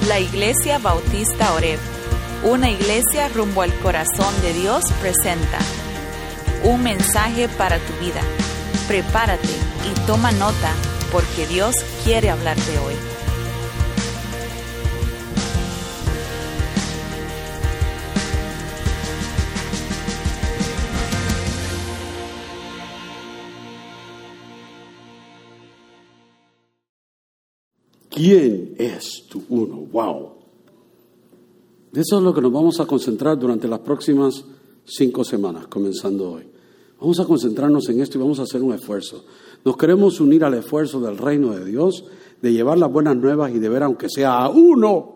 La Iglesia Bautista Oreb, una iglesia rumbo al corazón de Dios, presenta un mensaje para tu vida. Prepárate y toma nota, porque Dios quiere hablarte hoy. ¿Quién es tu uno? ¡Wow! Eso es lo que nos vamos a concentrar durante las próximas 5 semanas, comenzando hoy. Vamos a concentrarnos en esto y vamos a hacer un esfuerzo. Nos queremos unir al esfuerzo del reino de Dios, de llevar las buenas nuevas y de ver, aunque sea a uno,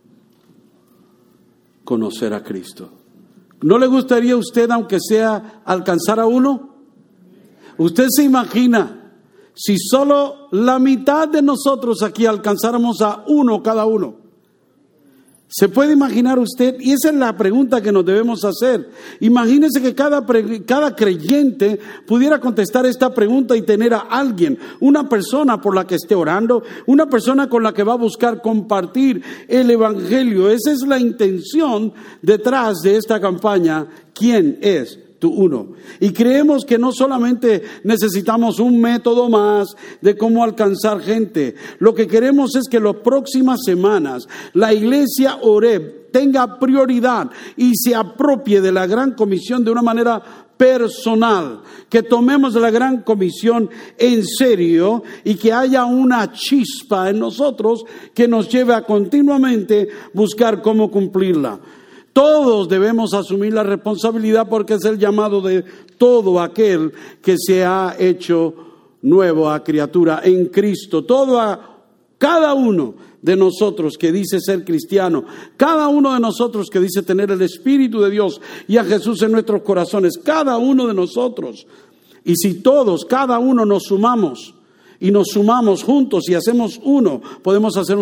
conocer a Cristo. ¿No le gustaría a usted, aunque sea, alcanzar a uno? ¿Usted se imagina si solo la mitad de nosotros aquí alcanzáramos a uno cada uno? ¿Se puede imaginar usted? Y esa es la pregunta que nos debemos hacer. Imagínese que cada creyente pudiera contestar esta pregunta y tener a alguien, una persona por la que esté orando, una persona con la que va a buscar compartir el evangelio. Esa es la intención detrás de esta campaña. ¿Quién es tu uno? Y creemos que no solamente necesitamos un método más de cómo alcanzar gente. Lo que queremos es que las próximas semanas la iglesia Oreb tenga prioridad y se apropie de la Gran Comisión de una manera personal, que tomemos la Gran Comisión en serio y que haya una chispa en nosotros que nos lleve a continuamente buscar cómo cumplirla. Todos debemos asumir la responsabilidad porque es el llamado de todo aquel que se ha hecho nuevo a criatura en Cristo. Cada uno de nosotros que dice ser cristiano, cada uno de nosotros que dice tener el Espíritu de Dios y a Jesús en nuestros corazones, cada uno de nosotros. Y si todos, cada uno nos sumamos y nos sumamos juntos y hacemos uno, podemos hacer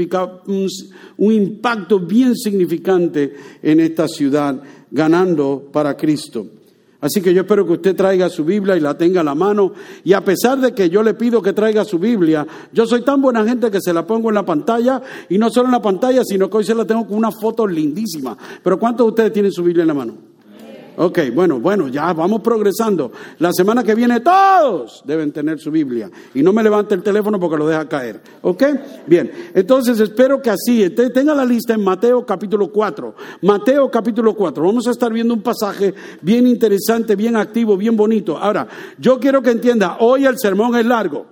un impacto bien significante en esta ciudad, ganando para Cristo. Así que yo espero que usted traiga su Biblia y la tenga a la mano. Y a pesar de que yo le pido que traiga su Biblia, yo soy tan buena gente que se la pongo en la pantalla. Y no solo en la pantalla, sino que hoy se la tengo con una foto lindísima. Pero ¿cuántos de ustedes tienen su Biblia en la mano? Ok, bueno, ya vamos progresando. La semana que viene todos deben tener su Biblia. Y no me levante el teléfono porque lo deja caer. ¿Ok? Bien, entonces espero que así. Tenga la lista en Mateo capítulo 4. Mateo capítulo 4. Vamos a estar viendo un pasaje bien interesante, bien activo, bien bonito. Ahora, yo quiero que entienda, hoy el sermón es largo.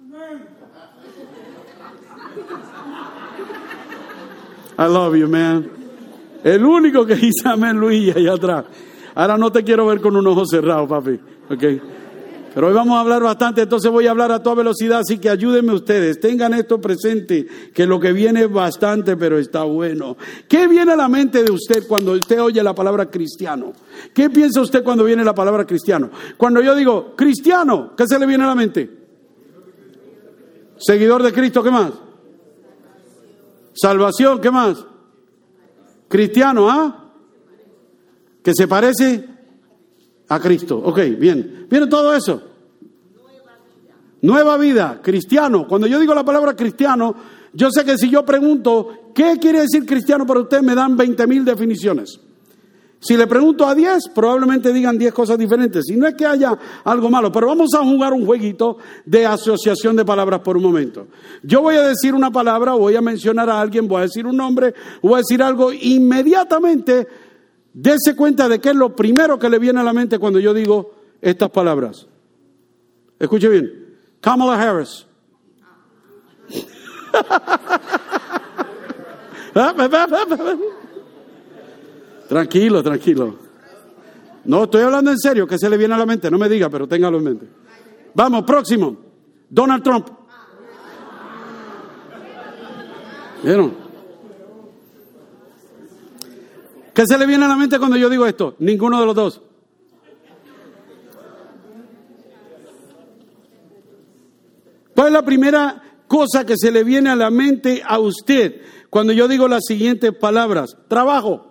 I love you, man. El único que dice amén, Luis, allá atrás. Ahora no te quiero ver con un ojo cerrado, papi. Okay. Pero hoy vamos a hablar bastante, entonces voy a hablar a toda velocidad, así que ayúdenme ustedes. Tengan esto presente, que lo que viene es bastante, pero está bueno. ¿Qué viene a la mente de usted cuando usted oye la palabra cristiano? ¿Qué piensa usted cuando viene la palabra cristiano? Cuando yo digo cristiano, ¿qué se le viene a la mente? Seguidor de Cristo, ¿qué más? Salvación, ¿qué más? Cristiano, ¿ah? Que se parece a Cristo. Ok, bien. ¿Viene todo eso? Nueva vida, cristiano. Cuando yo digo la palabra cristiano, yo sé que si yo pregunto, ¿qué quiere decir cristiano para usted? Me dan 20,000 definiciones. Si le pregunto a 10, probablemente digan 10 cosas diferentes. Y no es que haya algo malo, pero vamos a jugar un jueguito de asociación de palabras por un momento. Yo voy a decir una palabra, voy a mencionar a alguien, voy a decir un nombre, voy a decir algo, inmediatamente dése cuenta de qué es lo primero que le viene a la mente cuando yo digo estas palabras. Escuche bien. Kamala Harris. Tranquilo. No, estoy hablando en serio, que se le viene a la mente. No me diga, pero téngalo en mente. Vamos, próximo. Donald Trump. ¿Vieron? ¿Qué se le viene a la mente cuando yo digo esto? Ninguno de los dos. ¿Cuál es la primera cosa que se le viene a la mente a usted cuando yo digo las siguientes palabras? Trabajo.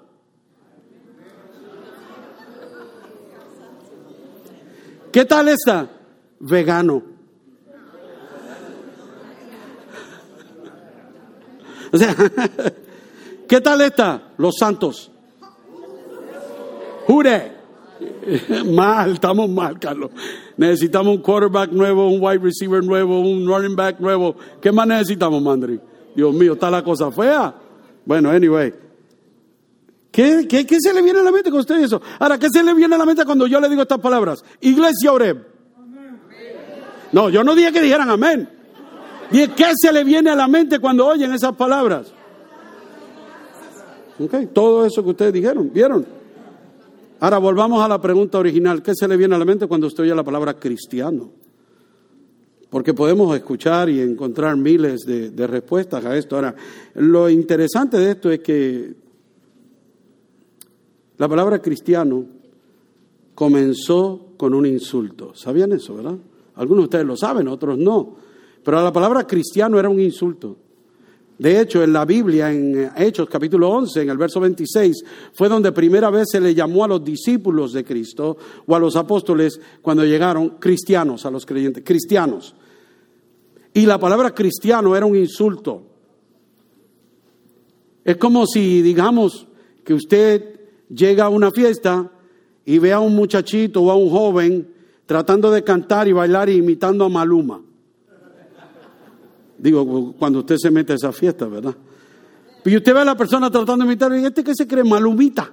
¿Qué tal esta? Vegano. O sea, ¿qué tal está? Los Santos. Jure. Mal, estamos mal, Carlos. Necesitamos un quarterback nuevo, un wide receiver nuevo, un running back nuevo. ¿Qué más necesitamos, Mandri? Dios mío, está la cosa fea. Bueno, anyway. ¿Qué se le viene a la mente con usted eso? Ahora, ¿qué se le viene a la mente cuando yo le digo estas palabras? Iglesia Oreb. No, yo no dije que dijeran amén. Dije, ¿qué se le viene a la mente cuando oyen esas palabras? Okay, todo eso que ustedes dijeron, ¿vieron? Ahora volvamos a la pregunta original. ¿Qué se le viene a la mente cuando usted oye la palabra cristiano? Porque podemos escuchar y encontrar miles de respuestas a esto. Ahora, lo interesante de esto es que la palabra cristiano comenzó con un insulto. ¿Sabían eso, verdad? Algunos de ustedes lo saben, otros no. Pero la palabra cristiano era un insulto. De hecho, en la Biblia, en Hechos capítulo 11, en el verso 26, fue donde primera vez se le llamó a los discípulos de Cristo o a los apóstoles cuando llegaron cristianos, a los creyentes, cristianos. Y la palabra cristiano era un insulto. Es como si, digamos, que usted llega a una fiesta y ve a un muchachito o a un joven tratando de cantar y bailar imitando a Maluma. Digo, cuando usted se mete a esa fiesta, ¿verdad? Y usted ve a la persona tratando de imitar, y ¿este qué se cree? Malumita.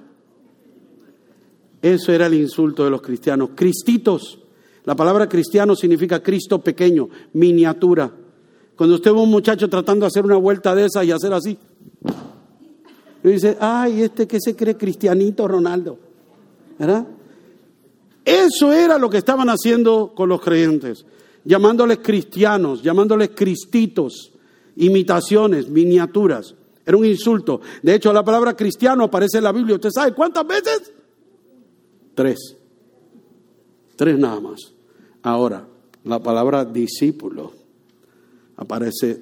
Eso era el insulto de los cristianos. Cristitos. La palabra cristiano significa Cristo pequeño, miniatura. Cuando usted ve a un muchacho tratando de hacer una vuelta de esa y hacer así, y dice, ay, ¿este qué se cree? Cristianito Ronaldo. ¿Verdad? Eso era lo que estaban haciendo con los creyentes. Llamándoles cristianos, llamándoles cristitos, imitaciones, miniaturas. Era un insulto. De hecho, la palabra cristiano aparece en la Biblia. ¿Usted sabe cuántas veces? 3. 3 nada más. Ahora, la palabra discípulo aparece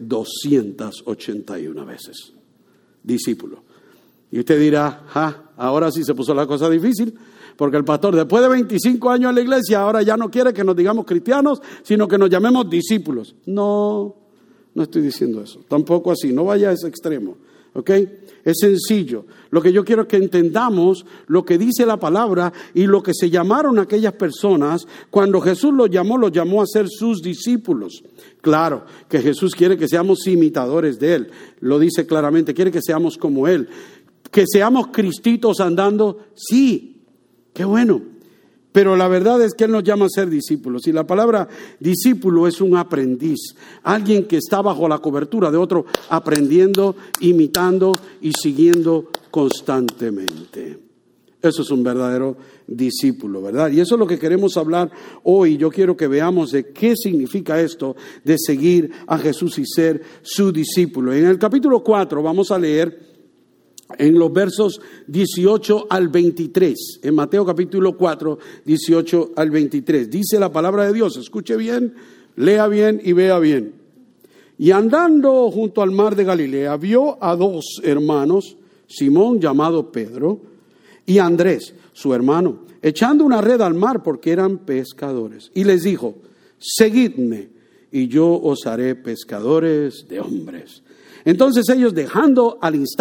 281 veces. Discípulo. Y usted dirá, ahora sí se puso la cosa difícil. Porque el pastor, después de 25 años en la iglesia, ahora ya no quiere que nos digamos cristianos, sino que nos llamemos discípulos. No estoy diciendo eso. Tampoco así. No vaya a ese extremo. ¿Ok? Es sencillo. Lo que yo quiero es que entendamos lo que dice la palabra y lo que se llamaron aquellas personas. Cuando Jesús los llamó a ser sus discípulos. Claro que Jesús quiere que seamos imitadores de Él. Lo dice claramente. Quiere que seamos como Él. Que seamos cristitos andando. Sí. Qué bueno, pero la verdad es que Él nos llama a ser discípulos. Y la palabra discípulo es un aprendiz, alguien que está bajo la cobertura de otro, aprendiendo, imitando y siguiendo constantemente. Eso es un verdadero discípulo, ¿verdad? Y eso es lo que queremos hablar hoy. Yo quiero que veamos de qué significa esto de seguir a Jesús y ser su discípulo. En el capítulo 4 vamos a leer en los versos 18 al 23, en Mateo capítulo 4, 18 al 23. Dice la palabra de Dios, escuche bien, lea bien y vea bien. Y andando junto al mar de Galilea, vio a 2 hermanos, Simón llamado Pedro y Andrés, su hermano, echando una red al mar porque eran pescadores. Y les dijo, seguidme y yo os haré pescadores de hombres. Entonces ellos dejando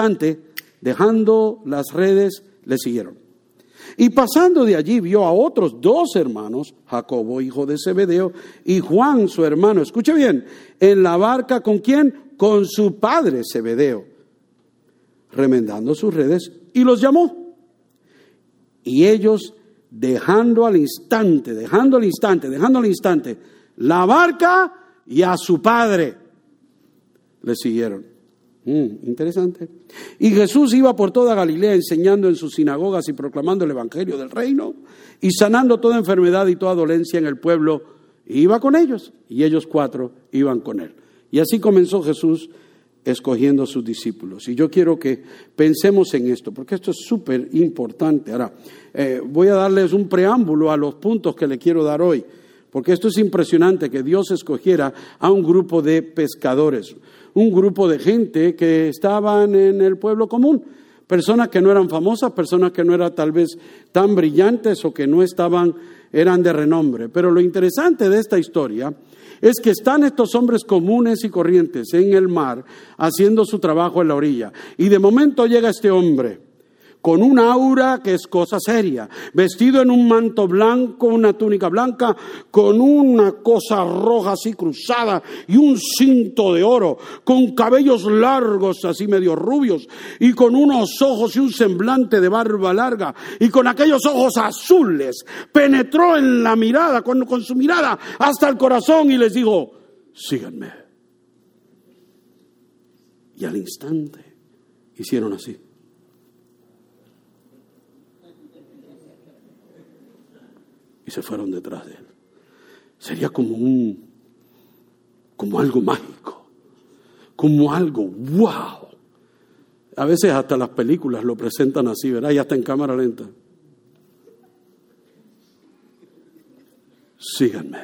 las redes, le siguieron. Y pasando de allí vio a otros 2 hermanos, Jacobo, hijo de Zebedeo, y Juan, su hermano, escuche bien, en la barca, ¿con quién? Con su padre Zebedeo, remendando sus redes, y los llamó. Y ellos, dejando al instante, la barca y a su padre, le siguieron. Interesante. Y Jesús iba por toda Galilea enseñando en sus sinagogas y proclamando el evangelio del reino y sanando toda enfermedad y toda dolencia en el pueblo. Y iba con ellos y ellos 4 iban con él. Y así comenzó Jesús escogiendo a sus discípulos. Y yo quiero que pensemos en esto, porque esto es súper importante. Ahora, voy a darles un preámbulo a los puntos que le quiero dar hoy, porque esto es impresionante que Dios escogiera a un grupo de pescadores, un grupo de gente que estaban en el pueblo común, Personas que no eran famosas, personas que no eran tal vez tan brillantes o que no eran de renombre. Pero lo interesante de esta historia es que están estos hombres comunes y corrientes en el mar haciendo su trabajo en la orilla. Y de momento llega este hombre con un aura que es cosa seria, vestido en un manto blanco, una túnica blanca, con una cosa roja así cruzada y un cinto de oro, con cabellos largos así medio rubios y con unos ojos y un semblante de barba larga y con aquellos ojos azules. Penetró en la mirada, con su mirada hasta el corazón y les dijo: síganme. Y al instante hicieron así. Y se fueron detrás de él. Sería como algo mágico, como algo wow. A veces hasta las películas lo presentan así, ¿verdad? Y hasta en cámara lenta. Síganme.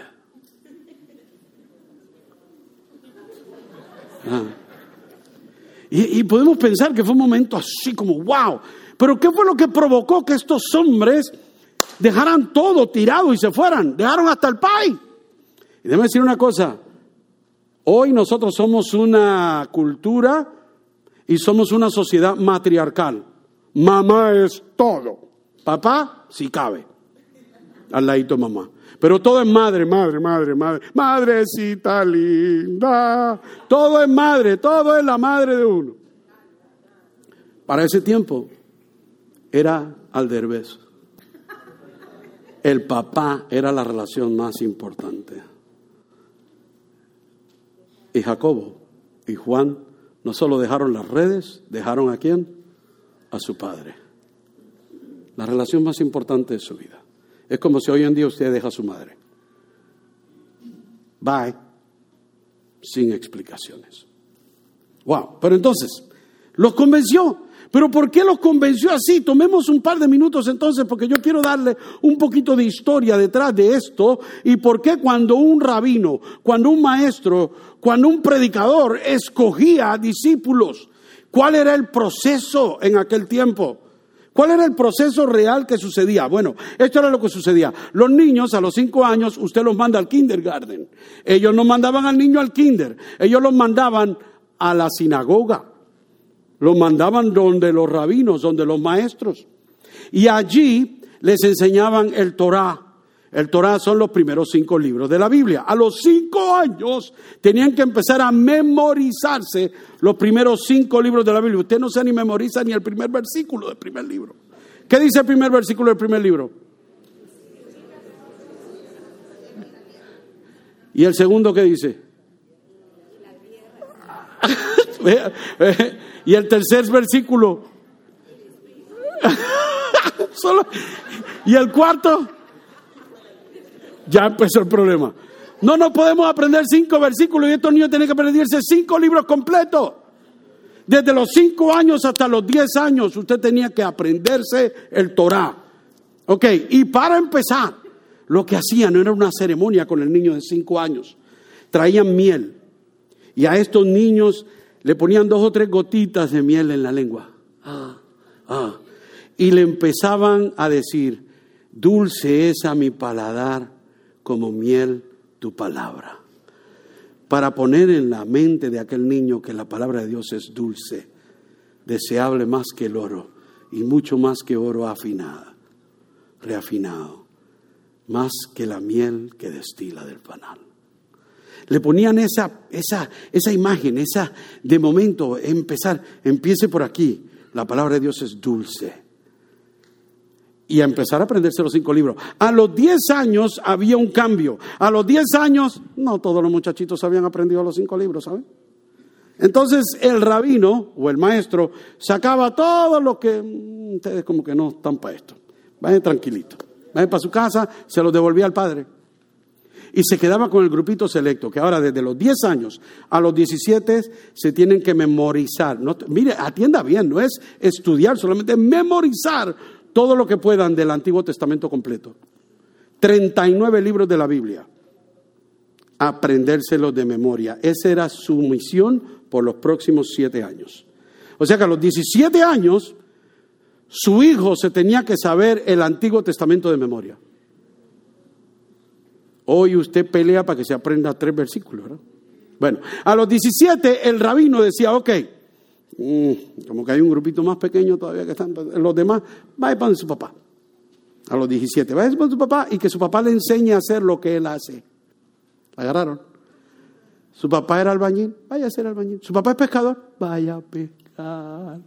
Y podemos pensar que fue un momento así como wow. Pero ¿qué fue lo que provocó que estos hombres dejaran todo tirado y se fueran? Dejaron hasta el pay. Y déjame decir una cosa. Hoy nosotros somos una cultura y somos una sociedad matriarcal. Mamá es todo. Papá, si cabe. Al ladito mamá. Pero todo es madre. Madrecita linda. Todo es madre, todo es la madre de uno. Para ese tiempo era al derbez. El papá era la relación más importante. Y Jacobo y Juan no solo dejaron las redes, dejaron ¿a quién? A su padre. La relación más importante de su vida. Es como si hoy en día usted deja a su madre. Bye. Sin explicaciones. Wow. Pero entonces, los convenció. ¿Pero por qué los convenció así? Tomemos un par de minutos entonces, porque yo quiero darle un poquito de historia detrás de esto y por qué cuando un rabino, cuando un maestro, cuando un predicador escogía discípulos, ¿cuál era el proceso en aquel tiempo? ¿Cuál era el proceso real que sucedía? Bueno, esto era lo que sucedía. Los niños a los 5 años, usted los manda al kindergarten. Ellos no mandaban al niño al kinder, ellos los mandaban a la sinagoga. Los mandaban donde los rabinos, donde los maestros. Y allí les enseñaban el Torá. El Torá son los primeros 5 libros de la Biblia. A los 5 años tenían que empezar a memorizarse los primeros 5 libros de la Biblia. Usted no se ni memoriza ni el primer versículo del primer libro. ¿Qué dice el primer versículo del primer libro? ¿Y el segundo qué dice? Y el tercer versículo. Y el cuarto. Ya empezó el problema. No podemos aprender 5 versículos y estos niños tienen que aprenderse 5 libros completos. Desde los 5 años hasta los 10 años usted tenía que aprenderse el Torá. Ok, y para empezar, lo que hacían no era una ceremonia con el niño de 5 años. Traían miel. Y a estos niños le ponían 2 o 3 gotitas de miel en la lengua. Y le empezaban a decir: dulce es a mi paladar como miel tu palabra. Para poner en la mente de aquel niño que la palabra de Dios es dulce, deseable más que el oro y mucho más que oro reafinado, más que la miel que destila del panal. Le ponían esa imagen, de momento, empiece por aquí. La palabra de Dios es dulce. Y a empezar a aprenderse los 5 libros. A los 10 años había un cambio. A los 10 años, no todos los muchachitos habían aprendido los 5 libros, ¿saben? Entonces el rabino o el maestro sacaba todo lo que ustedes como que no están para esto. Vayan tranquilitos. Vayan para su casa, se los devolvía al padre. Y se quedaba con el grupito selecto, que ahora desde los 10 años a los 17 se tienen que memorizar. No, mire, atienda bien, no es estudiar, solamente memorizar todo lo que puedan del Antiguo Testamento completo. 39 libros de la Biblia. Aprendérselos de memoria. Esa era su misión por los próximos 7 años. O sea que a los 17 años su hijo se tenía que saber el Antiguo Testamento de memoria. Hoy usted pelea para que se aprenda 3 versículos, ¿verdad? Bueno, a los 17 el rabino decía, ok, como que hay un grupito más pequeño todavía que están, los demás, vaya para su papá. A los 17, vaya para su papá y que su papá le enseñe a hacer lo que él hace. ¿Agarraron? Su papá era albañil, vaya a ser albañil. Su papá es pescador, vaya a pescar.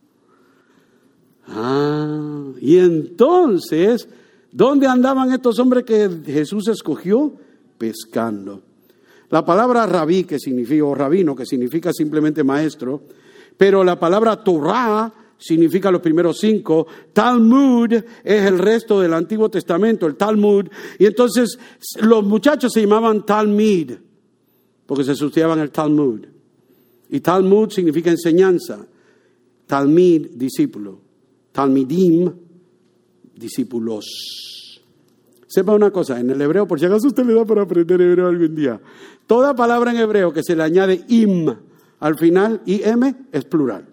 Y entonces, ¿dónde andaban estos hombres que Jesús escogió? Pescando. La palabra rabí, que significa, o rabino, que significa simplemente maestro, pero la palabra Torah significa los primeros 5, Talmud es el resto del Antiguo Testamento, el Talmud, y entonces los muchachos se llamaban Talmid, porque se estudiaban el Talmud, y Talmud significa enseñanza, Talmid, discípulo, Talmidim, discípulos. Sepa una cosa, en el hebreo, por si acaso usted le da para aprender hebreo algún día, toda palabra en hebreo que se le añade im al final, im, es plural.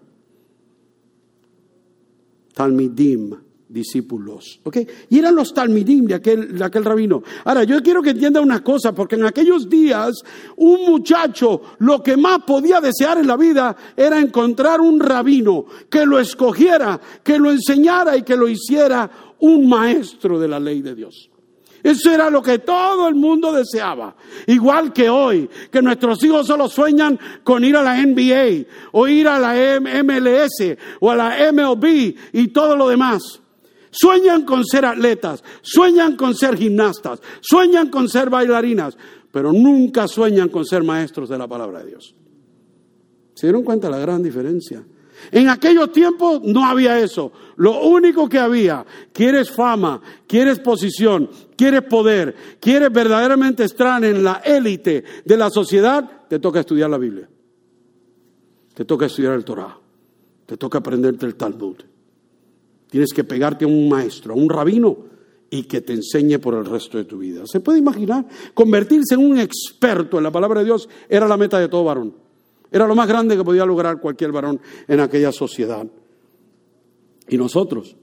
Talmidim, discípulos. ¿Ok? Y eran los talmidim de aquel rabino. Ahora, yo quiero que entienda una cosa, porque en aquellos días, un muchacho, lo que más podía desear en la vida era encontrar un rabino que lo escogiera, que lo enseñara y que lo hiciera un maestro de la ley de Dios. Eso era lo que todo el mundo deseaba. Igual que hoy, que nuestros hijos solo sueñan con ir a la NBA, o ir a la MLS, o a la MLB, y todo lo demás. Sueñan con ser atletas, sueñan con ser gimnastas, sueñan con ser bailarinas, pero nunca sueñan con ser maestros de la palabra de Dios. ¿Se dieron cuenta de la gran diferencia? En aquellos tiempos no había eso. Lo único que había, quieres fama, quieres posición, quieres poder, quieres verdaderamente estar en la élite de la sociedad, te toca estudiar la Biblia. Te toca estudiar el Torah. Te toca aprenderte el Talmud. Tienes que pegarte a un maestro, a un rabino, y que te enseñe por el resto de tu vida. ¿Se puede imaginar? Convertirse en un experto en la palabra de Dios era la meta de todo varón. Era lo más grande que podía lograr cualquier varón en aquella sociedad. Y nosotros,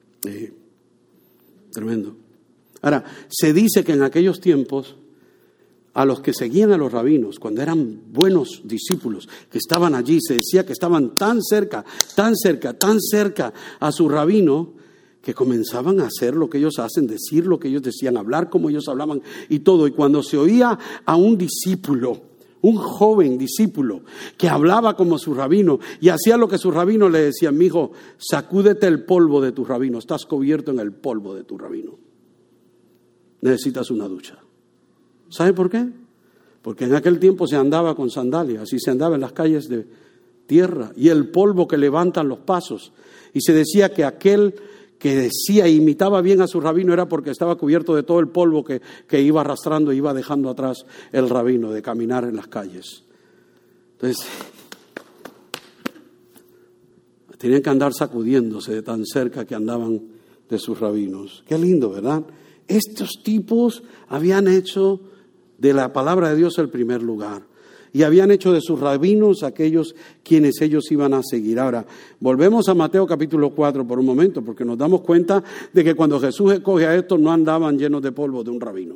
tremendo. Ahora, se dice que en aquellos tiempos, a los que seguían a los rabinos, cuando eran buenos discípulos, que estaban allí, se decía que estaban tan cerca a su rabino, que comenzaban a hacer lo que ellos hacen, decir lo que ellos decían, hablar como ellos hablaban y todo. Y cuando se oía a un discípulo, un joven discípulo que hablaba como su rabino y hacía lo que su rabino le decía, mijo, sacúdete el polvo de tu rabino, estás cubierto en el polvo de tu rabino. Necesitas una ducha. ¿Sabe por qué? Porque en aquel tiempo se andaba con sandalias y se andaba en las calles de tierra y el polvo que levantan los pasos. Y se decía que aquel que decía e imitaba bien a su rabino era porque estaba cubierto de todo el polvo que iba arrastrando e iba dejando atrás el rabino de caminar en las calles. Entonces, tenían que andar sacudiéndose de tan cerca que andaban de sus rabinos. Qué lindo, ¿verdad? Estos tipos habían hecho de la palabra de Dios el primer lugar. Y habían hecho de sus rabinos aquellos quienes ellos iban a seguir. Ahora, volvemos a Mateo capítulo 4 por un momento, porque nos damos cuenta de que cuando Jesús escoge a estos no andaban llenos de polvo de un rabino.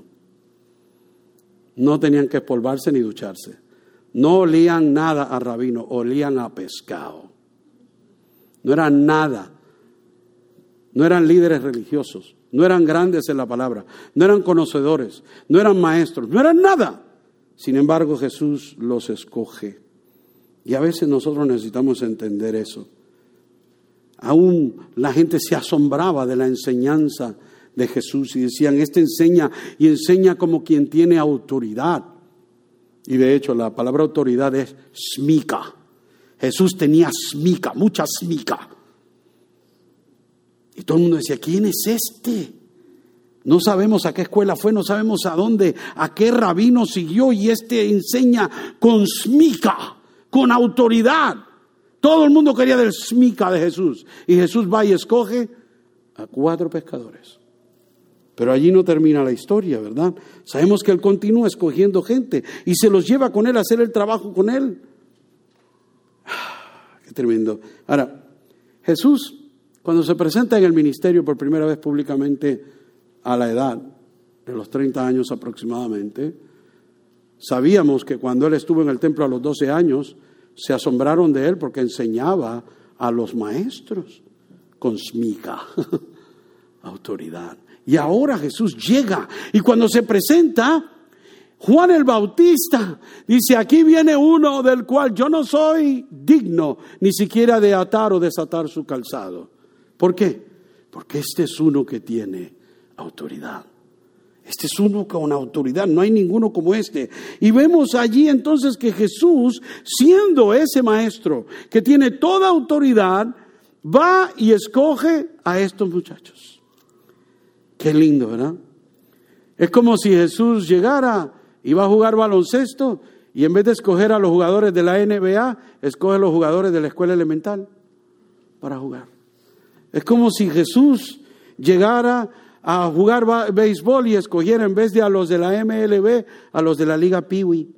No tenían que espolvarse ni ducharse. No olían nada a rabino, olían a pescado. No eran nada. No eran líderes religiosos. No eran grandes en la palabra. No eran conocedores. No eran maestros. No eran nada. Sin embargo, Jesús los escoge. Y a veces nosotros necesitamos entender eso. Aún la gente se asombraba de la enseñanza de Jesús y decían, este enseña y enseña como quien tiene autoridad. Y de hecho la palabra autoridad es smika. Jesús tenía smika, mucha smika. Y todo el mundo decía, ¿quién es este? No sabemos a qué escuela fue, no sabemos a dónde, a qué rabino siguió, y este enseña con smika, con autoridad. Todo el mundo quería del smika de Jesús. Y Jesús va y escoge a 4 pescadores. Pero allí no termina la historia, ¿verdad? Sabemos que Él continúa escogiendo gente y se los lleva con Él a hacer el trabajo con Él. Qué tremendo. Ahora, Jesús, Cuando se presenta en el ministerio por primera vez públicamente a la edad de los 30 años aproximadamente, sabíamos que cuando él estuvo en el templo a los 12 años, se asombraron de él porque enseñaba a los maestros con smiga, autoridad. Y ahora Jesús llega y cuando se presenta, Juan el Bautista dice, aquí viene uno del cual yo no soy digno ni siquiera de atar o desatar su calzado. ¿Por qué? Porque este es uno que tiene autoridad. Este es uno con autoridad, no hay ninguno como este. Y vemos allí entonces que Jesús, siendo ese maestro que tiene toda autoridad, va y escoge a estos muchachos. Qué lindo, ¿verdad? Es como si Jesús llegara y va a jugar baloncesto y en vez de escoger a los jugadores de la NBA, escoge a los jugadores de la escuela elemental para jugar. Es como si Jesús llegara a jugar béisbol y escogiera en vez de a los de la MLB, a los de la Liga Pee-wee.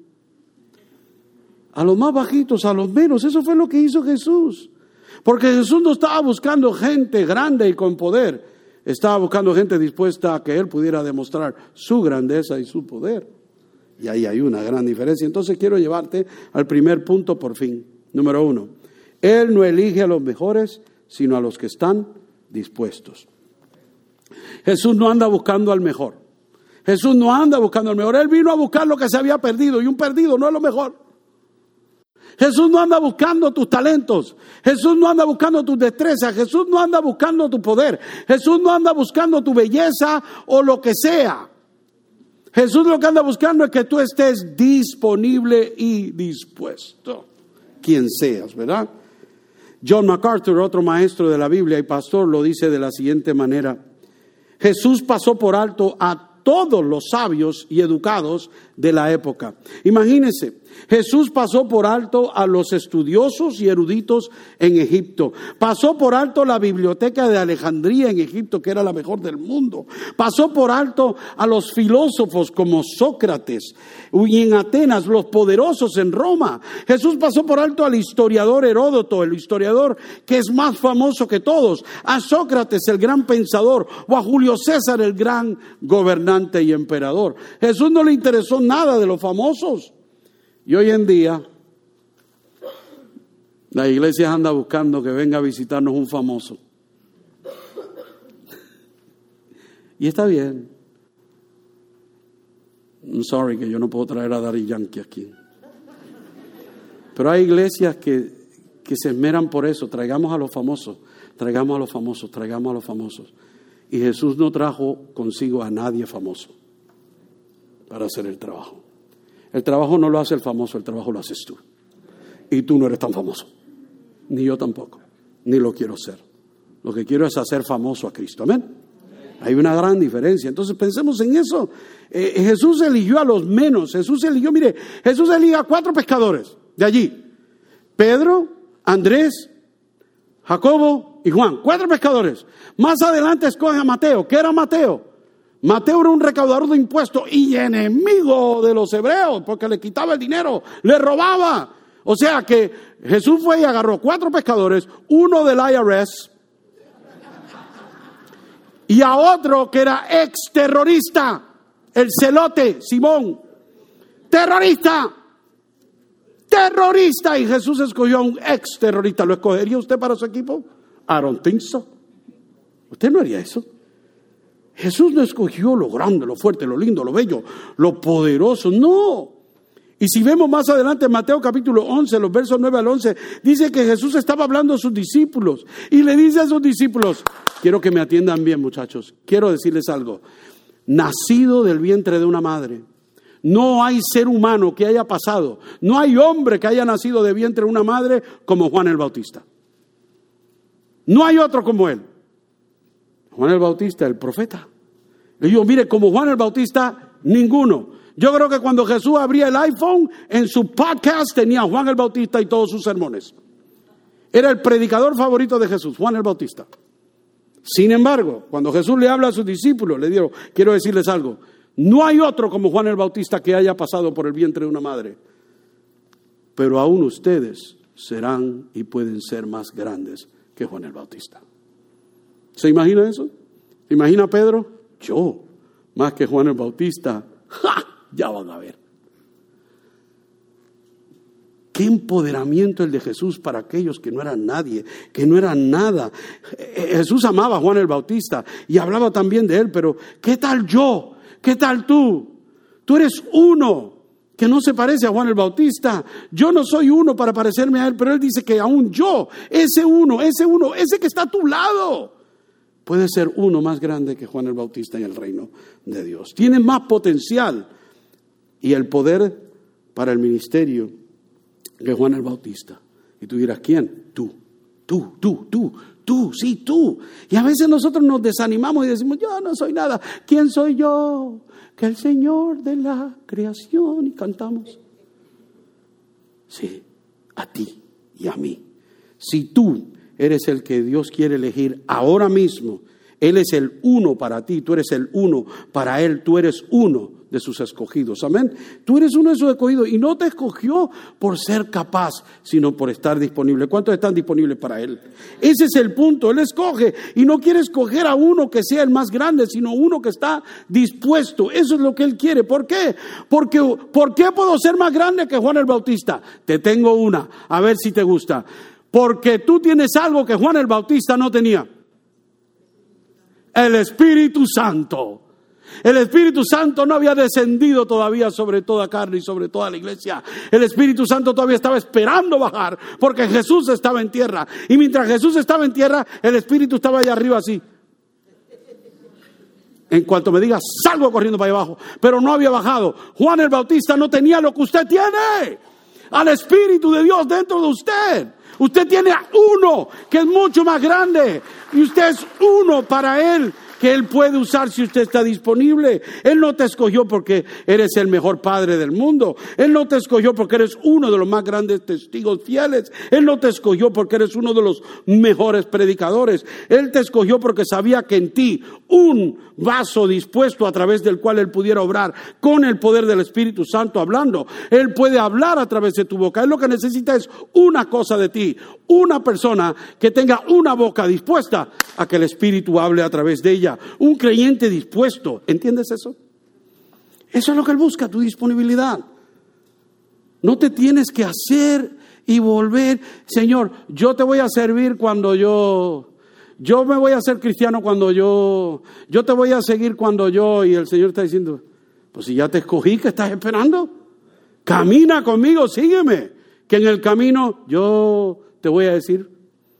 A los más bajitos, a los menos. Eso fue lo que hizo Jesús. Porque Jesús no estaba buscando gente grande y con poder. Estaba buscando gente dispuesta a que Él pudiera demostrar su grandeza y su poder. Y ahí hay una gran diferencia. Entonces quiero llevarte al primer punto por fin. Número 1. Él no elige a los mejores, sino a los que están dispuestos. Jesús no anda buscando al mejor. Jesús no anda buscando al mejor. Él vino a buscar lo que se había perdido. Y un perdido no es lo mejor. Jesús no anda buscando tus talentos. Jesús no anda buscando tus destrezas. Jesús no anda buscando tu poder. Jesús no anda buscando tu belleza o lo que sea. Jesús lo que anda buscando es que tú estés disponible y dispuesto. Quien seas, ¿verdad? John MacArthur, otro maestro de la Biblia y pastor, lo dice de la siguiente manera. Jesús pasó por alto a todos los sabios y educados de la época. Imagínense, Jesús pasó por alto a los estudiosos y eruditos en Egipto. Pasó por alto la biblioteca de Alejandría en Egipto, que era la mejor del mundo. Pasó por alto a los filósofos como Sócrates y en Atenas, los poderosos en Roma. Jesús pasó por alto al historiador Heródoto, el historiador que es más famoso que todos, a Sócrates, el gran pensador, o a Julio César, el gran gobernante y emperador. Jesús no le interesó nada de los famosos. Y hoy en día, la iglesia anda buscando que venga a visitarnos un famoso. Y está bien. I'm sorry que yo no puedo traer a Daddy Yankee aquí. Pero hay iglesias que se esmeran por eso. Traigamos a los famosos, traigamos a los famosos, traigamos a los famosos. Y Jesús no trajo consigo a nadie famoso para hacer el trabajo. El trabajo no lo hace el famoso, el trabajo lo haces tú. Y tú no eres tan famoso. Ni yo tampoco. Ni lo quiero ser. Lo que quiero es hacer famoso a Cristo. Amén. Hay una gran diferencia. Entonces pensemos en eso. Jesús eligió a los menos. Jesús eligió a 4 pescadores de allí. Pedro, Andrés, Jacobo y Juan. 4 pescadores. Más adelante escoge a Mateo. ¿Qué era Mateo? Mateo era un recaudador de impuestos y enemigo de los hebreos porque le quitaba el dinero, le robaba. O sea que Jesús fue y agarró 4 pescadores, uno del IRS y a otro que era exterrorista, el celote, Simón. Terrorista. Y Jesús escogió a un exterrorista. ¿Lo escogería usted para su equipo? I don't think so. Usted no haría eso. Jesús no escogió lo grande, lo fuerte, lo lindo, lo bello, lo poderoso, no. Y si vemos más adelante en Mateo capítulo 11, los versos 9 al 11, dice que Jesús estaba hablando a sus discípulos y le dice a sus discípulos, quiero que me atiendan bien muchachos, quiero decirles algo, nacido del vientre de una madre, no hay ser humano que haya pasado, no hay hombre que haya nacido de vientre de una madre como Juan el Bautista. No hay otro como él. Juan el Bautista, el profeta. Le digo, mire, como Juan el Bautista, ninguno. Yo creo que cuando Jesús abría el iPhone, en su podcast tenía Juan el Bautista y todos sus sermones. Era el predicador favorito de Jesús, Juan el Bautista. Sin embargo, cuando Jesús le habla a sus discípulos, le digo, quiero decirles algo. No hay otro como Juan el Bautista que haya pasado por el vientre de una madre. Pero aún ustedes serán y pueden ser más grandes que Juan el Bautista. ¿Se imagina eso? ¿Se imagina a Pedro? Yo, más que Juan el Bautista. ¡Ja! Ya van a ver. Qué empoderamiento el de Jesús para aquellos que no eran nadie, que no eran nada. Jesús amaba a Juan el Bautista y hablaba también de él, pero ¿qué tal yo? ¿Qué tal tú? Tú eres uno que no se parece a Juan el Bautista. Yo no soy uno para parecerme a él, pero él dice que aún yo, ese que está a tu lado, puede ser uno más grande que Juan el Bautista en el reino de Dios. Tiene más potencial y el poder para el ministerio que Juan el Bautista. Y tú dirás, ¿quién? Tú. Sí, tú. Y a veces nosotros nos desanimamos y decimos, yo no soy nada. ¿Quién soy yo? Que el Señor de la creación. Y cantamos. Sí, a ti y a mí. Si tú eres el que Dios quiere elegir ahora mismo, Él es el uno para ti, tú eres el uno para Él, tú eres uno de sus escogidos. Amén. Tú eres uno de sus escogidos y no te escogió por ser capaz, sino por estar disponible. ¿Cuántos están disponibles para Él? Ese es el punto. Él escoge y no quiere escoger a uno que sea el más grande, sino uno que está dispuesto. Eso es lo que Él quiere. ¿Por qué? ¿Por qué puedo ser más grande que Juan el Bautista? Te tengo una, a ver si te gusta. Porque tú tienes algo que Juan el Bautista no tenía. El Espíritu Santo. El Espíritu Santo no había descendido todavía sobre toda carne y sobre toda la iglesia. El Espíritu Santo todavía estaba esperando bajar porque Jesús estaba en tierra. Y mientras Jesús estaba en tierra, el Espíritu estaba allá arriba así. En cuanto me diga, salgo corriendo para allá abajo. Pero no había bajado. Juan el Bautista no tenía lo que usted tiene. Al Espíritu de Dios dentro de usted. Usted tiene uno que es mucho más grande. Y usted es uno para Él, que Él puede usar si usted está disponible. Él no te escogió porque eres el mejor padre del mundo. Él no te escogió porque eres uno de los más grandes testigos fieles. Él no te escogió porque eres uno de los mejores predicadores. Él te escogió porque sabía que en ti un vaso dispuesto a través del cual Él pudiera obrar con el poder del Espíritu Santo hablando. Él puede hablar a través de tu boca. Él lo que necesita es una cosa de ti. Una persona que tenga una boca dispuesta a que el Espíritu hable a través de ella. Un creyente dispuesto. ¿Entiendes eso? Eso es lo que Él busca, tu disponibilidad. No te tienes que hacer y volver. Señor, yo te voy a servir cuando yo me voy a hacer cristiano cuando yo te voy a seguir cuando yo. Y el Señor está diciendo, pues si ya te escogí, ¿qué estás esperando? Camina conmigo, sígueme. Que en el camino yo te voy a decir.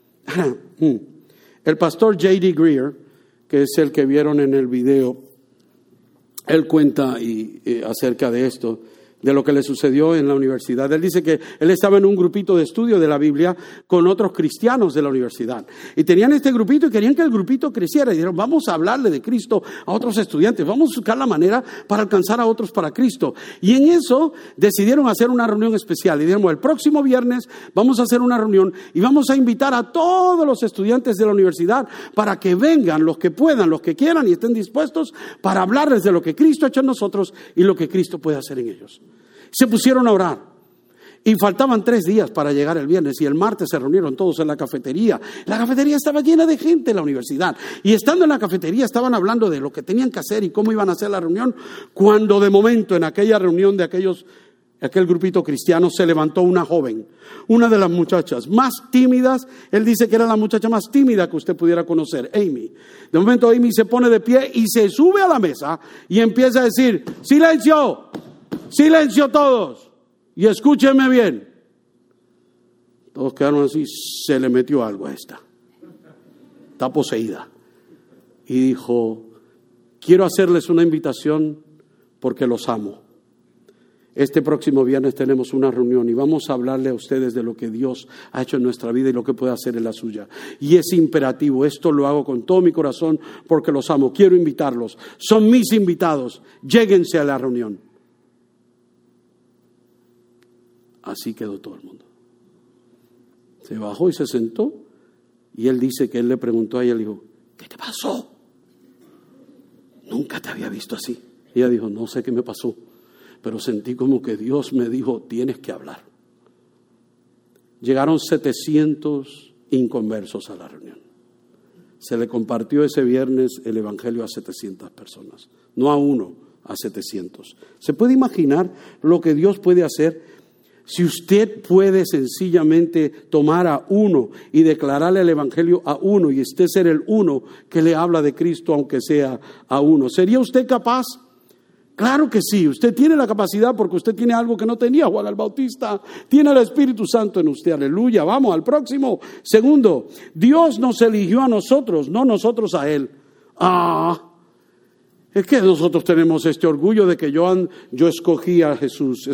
El pastor J.D. Greer, que es el que vieron en el video, él cuenta acerca de esto, de lo que le sucedió en la universidad. Él dice que él estaba en un grupito de estudio de la Biblia con otros cristianos de la universidad. Y tenían este grupito y querían que el grupito creciera. Y dijeron, vamos a hablarle de Cristo a otros estudiantes. Vamos a buscar la manera para alcanzar a otros para Cristo. Y en eso decidieron hacer una reunión especial. Y dijeron, el próximo viernes vamos a hacer una reunión y vamos a invitar a todos los estudiantes de la universidad para que vengan, los que puedan, los que quieran y estén dispuestos para hablarles de lo que Cristo ha hecho en nosotros y lo que Cristo puede hacer en ellos. Se pusieron a orar y faltaban 3 días para llegar el viernes y el martes se reunieron todos en la cafetería. La cafetería estaba llena de gente en la universidad y estando en la cafetería estaban hablando de lo que tenían que hacer y cómo iban a hacer la reunión, cuando de momento en aquella reunión de aquel grupito cristiano se levantó una joven, una de las muchachas más tímidas. Él dice que era la muchacha más tímida que usted pudiera conocer, Amy. De momento Amy se pone de pie y se sube a la mesa y empieza a decir, silencio, silencio todos y escúchenme bien. Todos quedaron así, se le metió algo a esta. Está poseída. Y dijo, quiero hacerles una invitación porque los amo. Este próximo viernes tenemos una reunión y vamos a hablarle a ustedes de lo que Dios ha hecho en nuestra vida y lo que puede hacer en la suya. Y es imperativo, esto lo hago con todo mi corazón porque los amo. Quiero invitarlos, son mis invitados, lléguense a la reunión. Así quedó todo el mundo. Se bajó y se sentó y él dice que él le preguntó a ella, le dijo, ¿qué te pasó? Nunca te había visto así. Y ella dijo, no sé qué me pasó, pero sentí como que Dios me dijo, tienes que hablar. Llegaron 700 inconversos a la reunión. se le compartió ese viernes el Evangelio a 700 personas. No a uno, a 700. ¿Se puede imaginar lo que Dios puede hacer? Si usted puede sencillamente tomar a uno y declararle el Evangelio a uno y usted ser el uno que le habla de Cristo, aunque sea a uno, ¿sería usted capaz? Claro que sí, usted tiene la capacidad porque usted tiene algo que no tenía Juan el Bautista, tiene el Espíritu Santo en usted, aleluya. Vamos al próximo. Segundo, Dios nos eligió a nosotros, no nosotros a Él. Es que nosotros tenemos este orgullo de que yo escogí a Jesús,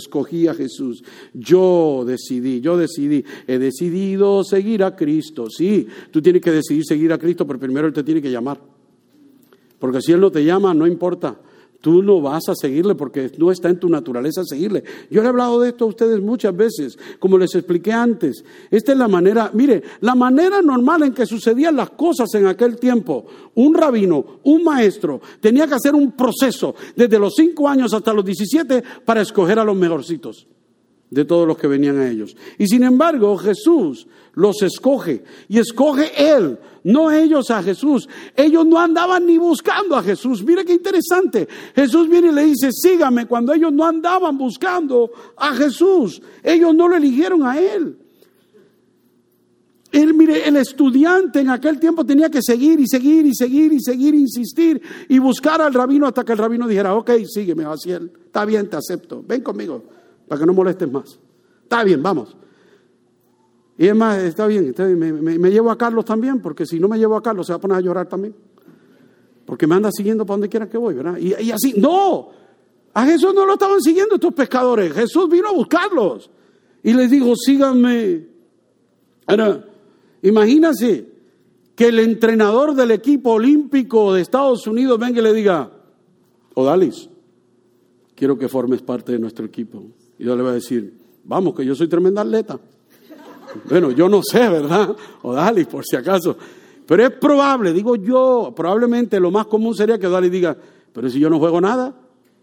yo decidí, he decidido seguir a Cristo. Sí, tú tienes que decidir seguir a Cristo, pero primero Él te tiene que llamar. Porque si Él no te llama, no importa. Tú no vas a seguirle porque no está en tu naturaleza seguirle. Yo le he hablado de esto a ustedes muchas veces, como les expliqué antes. Esta es la manera, mire, la manera normal en que sucedían las cosas en aquel tiempo. Un rabino, un maestro, tenía que hacer un proceso desde los 5 años hasta los 17 para escoger a los mejorcitos de todos los que venían a ellos. Y sin embargo, Jesús los escoge y escoge Él, no ellos a Jesús. Ellos no andaban ni buscando a Jesús. Mire qué interesante. Jesús viene y le dice, sígame, cuando ellos no andaban buscando a Jesús. Ellos no lo eligieron a Él. Mire, el estudiante en aquel tiempo tenía que seguir, insistir y buscar al rabino hasta que el rabino dijera, ok, sígueme, Jaciel, está bien, te acepto, ven conmigo, para que no molestes más. Está bien, vamos. Y es más, está bien, me llevo a Carlos también, porque si no me llevo a Carlos se va a poner a llorar también. Porque me anda siguiendo para donde quiera que voy, ¿verdad? Y así, no, a Jesús no lo estaban siguiendo estos pescadores. Jesús vino a buscarlos y les dijo, síganme. Ahora, imagínense que el entrenador del equipo olímpico de Estados Unidos venga y le diga, Odalis, quiero que formes parte de nuestro equipo. Y yo le voy a decir, vamos, que yo soy tremenda atleta. Bueno, yo no sé, ¿verdad? Odalis, por si acaso. Pero es probable, digo yo, probablemente lo más común sería que Odalis diga, pero si yo no juego nada,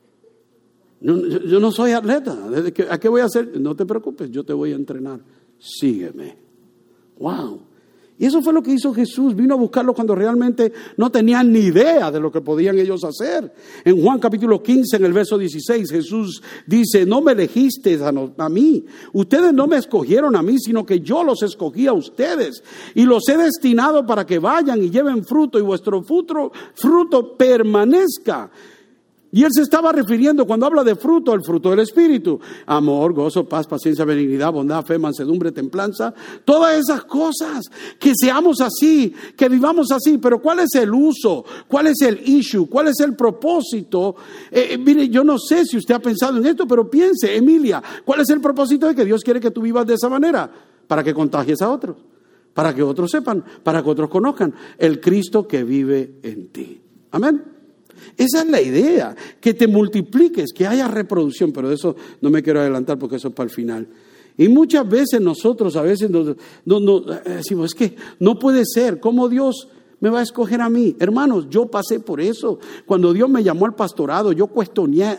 yo no soy atleta, ¿a qué voy a hacer? No te preocupes, yo te voy a entrenar, sígueme. Wow. Y eso fue lo que hizo Jesús, vino a buscarlos cuando realmente no tenían ni idea de lo que podían ellos hacer. En Juan capítulo 15, en el verso 16, Jesús dice, no me elegisteis a mí, ustedes no me escogieron a mí, sino que yo los escogí a ustedes y los he destinado para que vayan y lleven fruto y vuestro fruto permanezca. Y Él se estaba refiriendo, cuando habla de fruto, al fruto del Espíritu. Amor, gozo, paz, paciencia, benignidad, bondad, fe, mansedumbre, templanza. Todas esas cosas. Que seamos así, que vivamos así. Pero ¿cuál es el uso? ¿Cuál es el issue? ¿Cuál es el propósito? Mire, yo no sé si usted ha pensado en esto, pero piense, Emilia, ¿cuál es el propósito de que Dios quiere que tú vivas de esa manera? Para que contagies a otros. Para que otros sepan, para que otros conozcan el Cristo que vive en ti. Amén. Esa es la idea, que te multipliques, que haya reproducción, pero de eso no me quiero adelantar porque eso es para el final. Y muchas veces nosotros decimos, es que no puede ser, ¿cómo Dios me va a escoger a mí? Hermanos, yo pasé por eso. Cuando Dios me llamó al pastorado, yo cuestioné,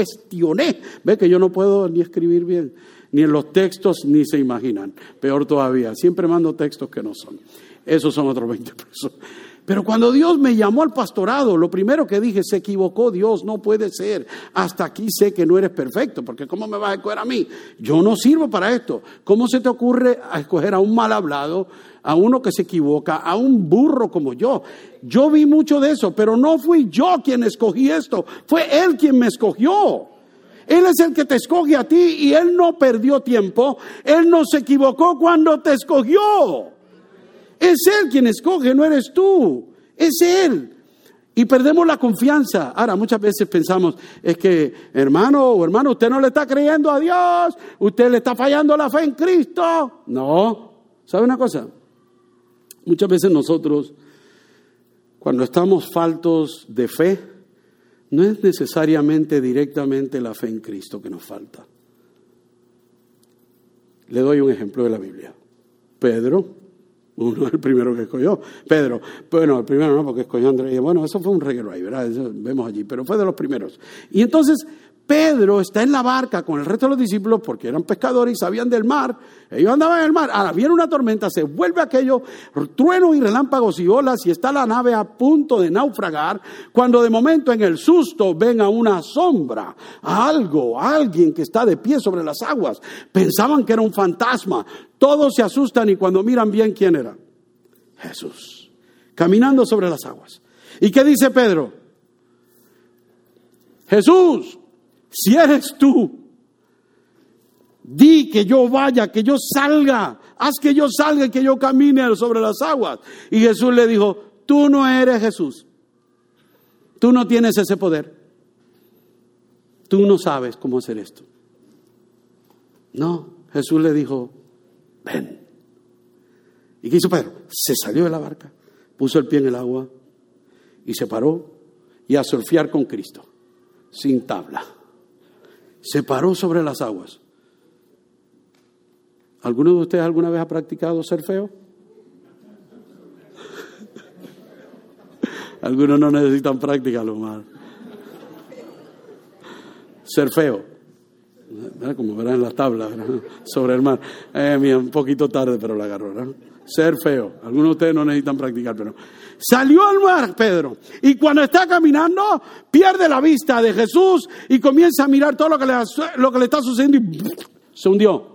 ve que yo no puedo ni escribir bien, ni en los textos ni se imaginan, peor todavía, siempre mando textos que no son. Esos son otros 20 pesos. Pero cuando Dios me llamó al pastorado, lo primero que dije, se equivocó Dios, no puede ser. Hasta aquí sé que no eres perfecto, porque ¿cómo me vas a escoger a mí? Yo no sirvo para esto. ¿Cómo se te ocurre escoger a un mal hablado, a uno que se equivoca, a un burro como yo? Yo vi mucho de eso, pero no fui yo quien escogí esto, fue Él quien me escogió. Él es el que te escoge a ti y Él no perdió tiempo, Él no se equivocó cuando te escogió. Es Él quien escoge, no eres tú, es Él. Y perdemos la confianza. Ahora, muchas veces pensamos, es que hermano, usted no le está creyendo a Dios, usted le está fallando la fe en Cristo. No, ¿sabe una cosa? Muchas veces nosotros, cuando estamos faltos de fe, no es necesariamente directamente la fe en Cristo que nos falta. Le doy un ejemplo de la Biblia. Pedro. Uno es el primero que escogió. Pedro, bueno, el primero no, porque escogió a Andrés. Bueno, eso fue un reguero ahí, ¿verdad? Eso vemos allí, pero fue de los primeros. Y entonces, Pedro está en la barca con el resto de los discípulos porque eran pescadores y sabían del mar. Ellos andaban en el mar. Ahora viene una tormenta, se vuelve aquello, truenos y relámpagos y olas, y está la nave a punto de naufragar, cuando de momento en el susto ven a una sombra, a alguien que está de pie sobre las aguas. Pensaban que era un fantasma. Todos se asustan y cuando miran bien, ¿quién era? Jesús, caminando sobre las aguas. ¿Y qué dice Pedro? Jesús, si eres tú, di que yo vaya, que yo salga, haz que yo salga y que yo camine sobre las aguas. Y Jesús le dijo, tú no eres Jesús, tú no tienes ese poder, tú no sabes cómo hacer esto. No, Jesús le dijo, ven. ¿Y qué hizo Pedro? Se salió de la barca, puso el pie en el agua y se paró y a surfear con Cristo, sin tabla. Se paró sobre las aguas. ¿Alguno de ustedes alguna vez ha practicado surfeo? Algunos no necesitan práctica, lo más. Surfeo. Como verán en las tablas, ¿verdad? Sobre el mar. Mira, un poquito tarde, pero la agarró, ¿verdad? Surfeo. Algunos de ustedes no necesitan practicar, pero salió al mar Pedro, y cuando está caminando pierde la vista de Jesús y comienza a mirar todo lo que le está sucediendo y se hundió.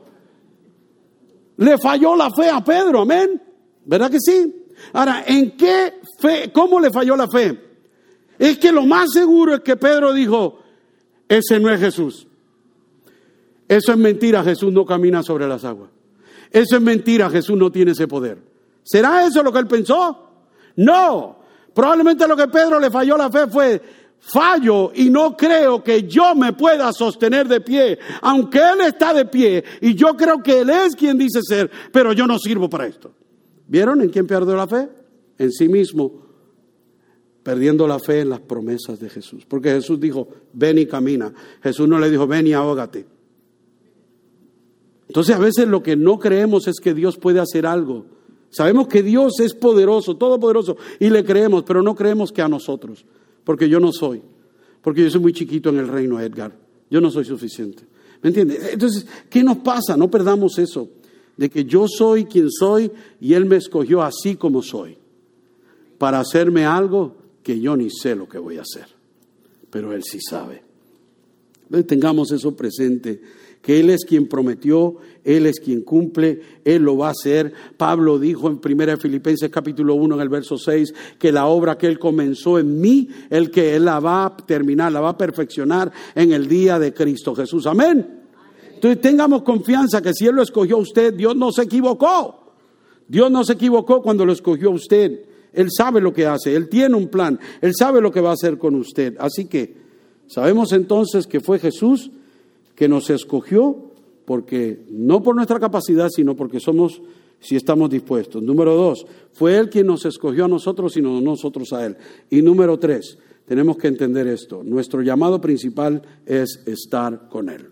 Le falló la fe a Pedro, amén. ¿Verdad que sí? Ahora, ¿en qué fe? ¿Cómo le falló la fe? Es que lo más seguro es que Pedro dijo, ese no es Jesús. Eso es mentira, Jesús no camina sobre las aguas. Eso es mentira, Jesús no tiene ese poder. ¿Será eso lo que él pensó? No, probablemente lo que Pedro le falló la fe fue, fallo y no creo que yo me pueda sostener de pie, aunque Él está de pie y yo creo que Él es quien dice ser, pero yo no sirvo para esto. ¿Vieron en quién perdió la fe? En sí mismo, perdiendo la fe en las promesas de Jesús. Porque Jesús dijo, ven y camina. Jesús no le dijo, ven y ahógate. Entonces a veces lo que no creemos es que Dios puede hacer algo. Sabemos que Dios es poderoso, todopoderoso, y le creemos, pero no creemos que a nosotros. Porque yo no soy. Porque yo soy muy chiquito en el reino, Edgar. Yo no soy suficiente. ¿Me entiendes? Entonces, ¿qué nos pasa? No perdamos eso. De que yo soy quien soy y Él me escogió así como soy. Para hacerme algo que yo ni sé lo que voy a hacer. Pero Él sí sabe. Tengamos eso presente. Que Él es quien prometió, Él es quien cumple, Él lo va a hacer. Pablo dijo en 1 Filipenses capítulo 1 en el verso 6, que la obra que Él comenzó en mí, Él la va a terminar, la va a perfeccionar en el día de Cristo Jesús. Amén. Entonces tengamos confianza que si Él lo escogió a usted, Dios no se equivocó. Dios no se equivocó cuando lo escogió a usted. Él sabe lo que hace, Él tiene un plan, Él sabe lo que va a hacer con usted. Así que sabemos entonces que fue Jesús que nos escogió, porque no por nuestra capacidad, sino porque si estamos dispuestos. Número 2, fue Él quien nos escogió a nosotros y no nosotros a Él. Y número 3, tenemos que entender esto. Nuestro llamado principal es estar con Él.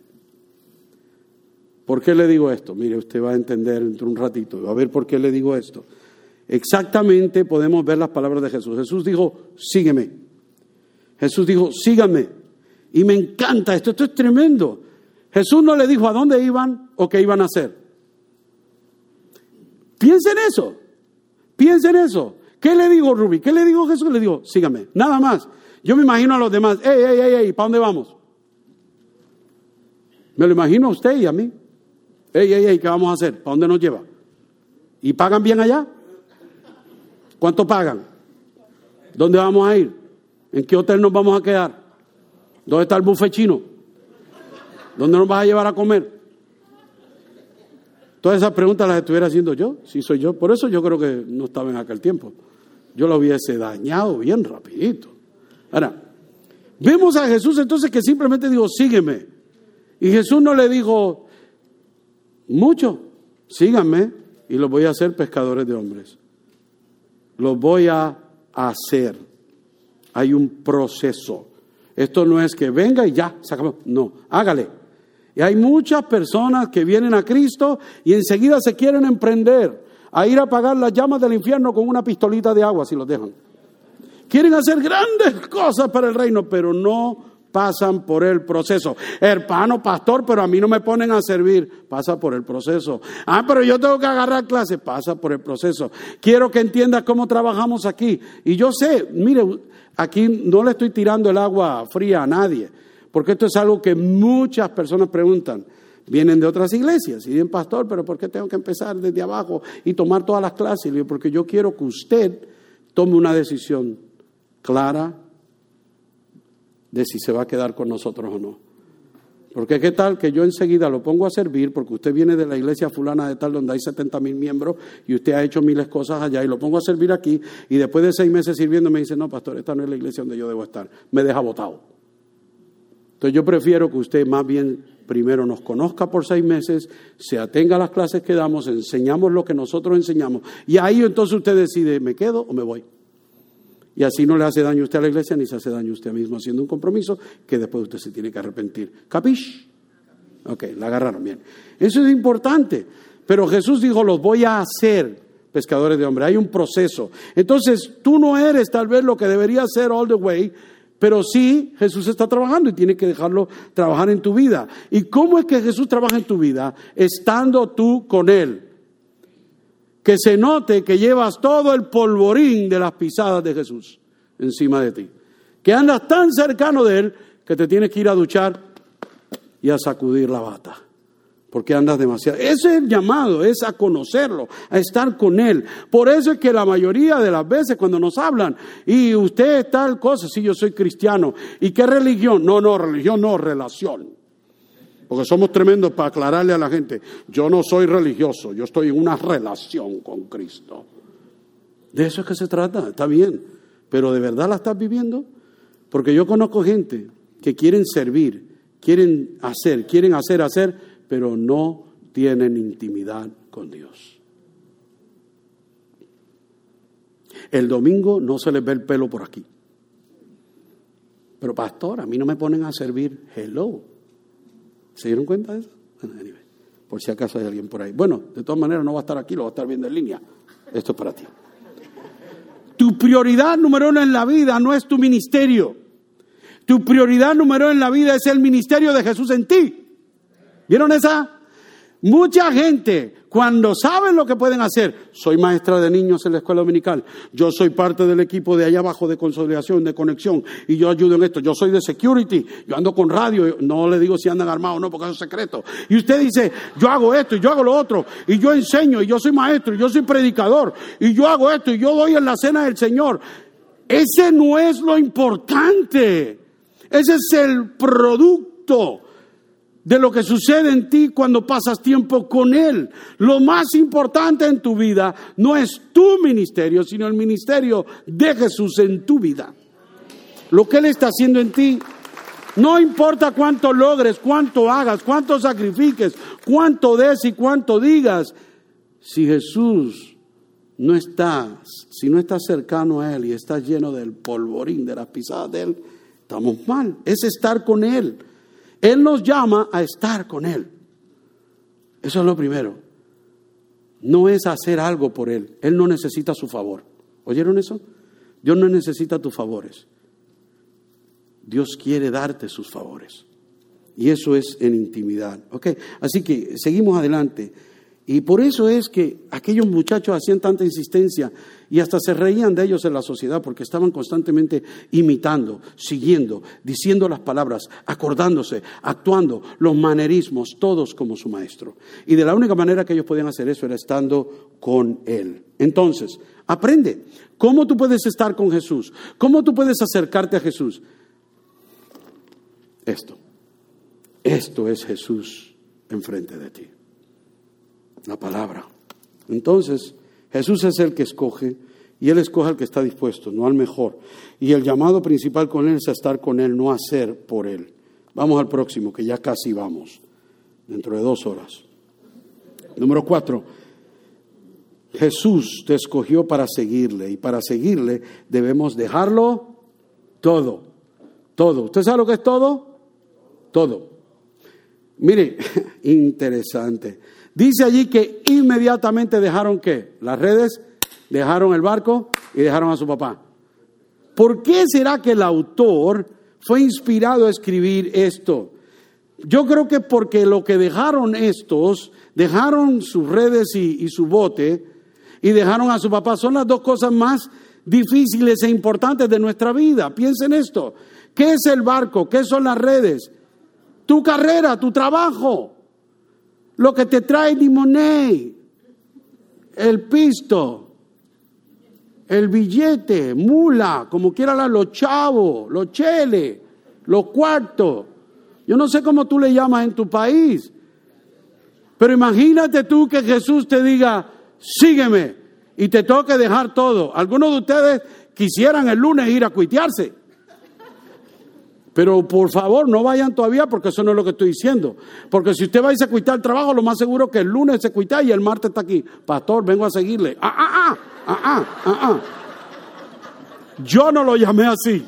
¿Por qué le digo esto? Mire, usted va a entender dentro de un ratito. A ver por qué le digo esto. Exactamente podemos ver las palabras de Jesús. Jesús dijo, sígueme. Jesús dijo, síganme. Y me encanta esto es tremendo. Jesús no le dijo a dónde iban o qué iban a hacer. Piensen eso. Piensen eso. ¿Qué le dijo Rubí? ¿Qué le dijo Jesús? Le dijo, sígame. Nada más. Yo me imagino a los demás. ¡Ey! ¿Para dónde vamos? Me lo imagino a usted y a mí. ¡Ey! ¿Qué vamos a hacer? ¿Para dónde nos lleva? ¿Y pagan bien allá? ¿Cuánto pagan? ¿Dónde vamos a ir? ¿En qué hotel nos vamos a quedar? ¿Dónde está el buffet chino? ¿Dónde nos vas a llevar a comer? Todas esas preguntas las estuviera haciendo yo, si soy yo. Por eso yo creo que no estaba en aquel tiempo. Yo lo hubiese dañado bien rapidito. Ahora, vemos a Jesús entonces que simplemente dijo, sígueme. Y Jesús no le dijo mucho, síganme y los voy a hacer pescadores de hombres. Los voy a hacer. Hay un proceso. Esto no es que venga y ya, se acabó. No, hágale. Y hay muchas personas que vienen a Cristo y enseguida se quieren emprender a ir a apagar las llamas del infierno con una pistolita de agua si los dejan. Quieren hacer grandes cosas para el reino, pero no pasan por el proceso. Hermano, pastor, pero a mí no me ponen a servir. Pasa por el proceso. Pero yo tengo que agarrar clase. Pasa por el proceso. Quiero que entiendas cómo trabajamos aquí. Y yo sé, mire, aquí no le estoy tirando el agua fría a nadie, porque esto es algo que muchas personas preguntan. Vienen de otras iglesias y dicen, pastor, pero ¿por qué tengo que empezar desde abajo y tomar todas las clases? Y digo, porque yo quiero que usted tome una decisión clara de si se va a quedar con nosotros o no. Porque qué tal que yo enseguida lo pongo a servir, porque usted viene de la iglesia fulana de tal donde hay 70,000 miembros y usted ha hecho miles de cosas allá y lo pongo a servir aquí y después de 6 meses sirviendo me dice, no, pastor, esta no es la iglesia donde yo debo estar. Me deja botado. Entonces yo prefiero que usted más bien primero nos conozca por 6 meses, se atenga a las clases que damos, enseñamos lo que nosotros enseñamos y ahí entonces usted decide, ¿me quedo o me voy? Y así no le hace daño a usted a la iglesia ni se hace daño a usted mismo haciendo un compromiso que después usted se tiene que arrepentir. ¿Capish? Ok, la agarraron bien. Eso es importante. Pero Jesús dijo, los voy a hacer pescadores de hombres. Hay un proceso. Entonces, tú no eres tal vez lo que debería ser all the way, pero sí Jesús está trabajando y tiene que dejarlo trabajar en tu vida. ¿Y cómo es que Jesús trabaja en tu vida? Estando tú con Él. Que se note que llevas todo el polvorín de las pisadas de Jesús encima de ti. Que andas tan cercano de Él que te tienes que ir a duchar y a sacudir la bata. Porque andas demasiado. Ese es el llamado, es a conocerlo, a estar con Él. Por eso es que la mayoría de las veces cuando nos hablan, y usted es tal cosa, sí, yo soy cristiano. ¿Y qué religión? No, religión no, relación. Porque somos tremendos para aclararle a la gente, yo no soy religioso, yo estoy en una relación con Cristo. De eso es que se trata, está bien, pero ¿de verdad la estás viviendo? Porque yo conozco gente que quieren servir, quieren hacer, pero no tienen intimidad con Dios. El domingo no se les ve el pelo por aquí. Pero pastor, a mí no me ponen a servir. Hello. ¿Se dieron cuenta de eso? Anyway, por si acaso hay alguien por ahí. Bueno, de todas maneras no va a estar aquí, lo va a estar viendo en línea. Esto es para ti. Tu prioridad número 1 en la vida no es tu ministerio. Tu prioridad número 1 en la vida es el ministerio de Jesús en ti. ¿Vieron esa? Mucha gente, cuando saben lo que pueden hacer, soy maestra de niños en la escuela dominical, yo soy parte del equipo de allá abajo de consolidación, de conexión, y yo ayudo en esto, yo soy de security, yo ando con radio, no le digo si andan armados o no, porque eso es secreto. Y usted dice, yo hago esto, y yo hago lo otro, y yo enseño, y yo soy maestro, y yo soy predicador, y yo hago esto, y yo doy en la cena del Señor. Ese no es lo importante, ese es el producto de lo que sucede en ti cuando pasas tiempo con Él. Lo más importante en tu vida no es tu ministerio, sino el ministerio de Jesús en tu vida. Lo que Él está haciendo en ti, no importa cuánto logres, cuánto hagas, cuánto sacrifiques, cuánto des y cuánto digas, si Jesús no está, si no estás cercano a Él y estás lleno del polvorín, de las pisadas de Él, estamos mal. Es estar con Él. Él nos llama a estar con Él. Eso es lo primero. No es hacer algo por Él. Él no necesita su favor. ¿Oyeron eso? Dios no necesita tus favores. Dios quiere darte sus favores. Y eso es en intimidad. ¿Okay? Así que seguimos adelante. Y por eso es que aquellos muchachos hacían tanta insistencia y hasta se reían de ellos en la sociedad porque estaban constantemente imitando, siguiendo, diciendo las palabras, acordándose, actuando, los manerismos, todos como su maestro. Y de la única manera que ellos podían hacer eso era estando con Él. Entonces, aprende cómo tú puedes estar con Jesús, cómo tú puedes acercarte a Jesús. Esto es Jesús enfrente de ti. La palabra. Entonces, Jesús es el que escoge y Él escoge al que está dispuesto, no al mejor. Y el llamado principal con Él es a estar con Él, no a hacer por Él. Vamos al próximo, que ya casi vamos, dentro de 2 horas. Número 4. Jesús te escogió para seguirle y para seguirle debemos dejarlo todo. Todo. ¿Usted sabe lo que es todo? Todo. Mire, interesante. Dice allí que inmediatamente dejaron ¿qué? Las redes, dejaron el barco y dejaron a su papá. ¿Por qué será que el autor fue inspirado a escribir esto? Yo creo que porque lo que dejaron estos, dejaron sus redes y su bote, y dejaron a su papá, son las dos cosas más difíciles e importantes de nuestra vida. Piensen esto. ¿Qué es el barco? ¿Qué son las redes? Tu carrera, tu trabajo, lo que te trae limonade, el pisto, el billete, mula, como quieran los chavos, los cheles, los cuartos. Yo no sé cómo tú le llamas en tu país, pero imagínate tú que Jesús te diga, sígueme, y te toque dejar todo. Algunos de ustedes quisieran el lunes ir a cuitearse. Pero por favor, no vayan todavía porque eso no es lo que estoy diciendo. Porque si usted va a irse a cuitar el trabajo, lo más seguro es que el lunes se cuitea y el martes está aquí. Pastor, vengo a seguirle. Yo no lo llamé así.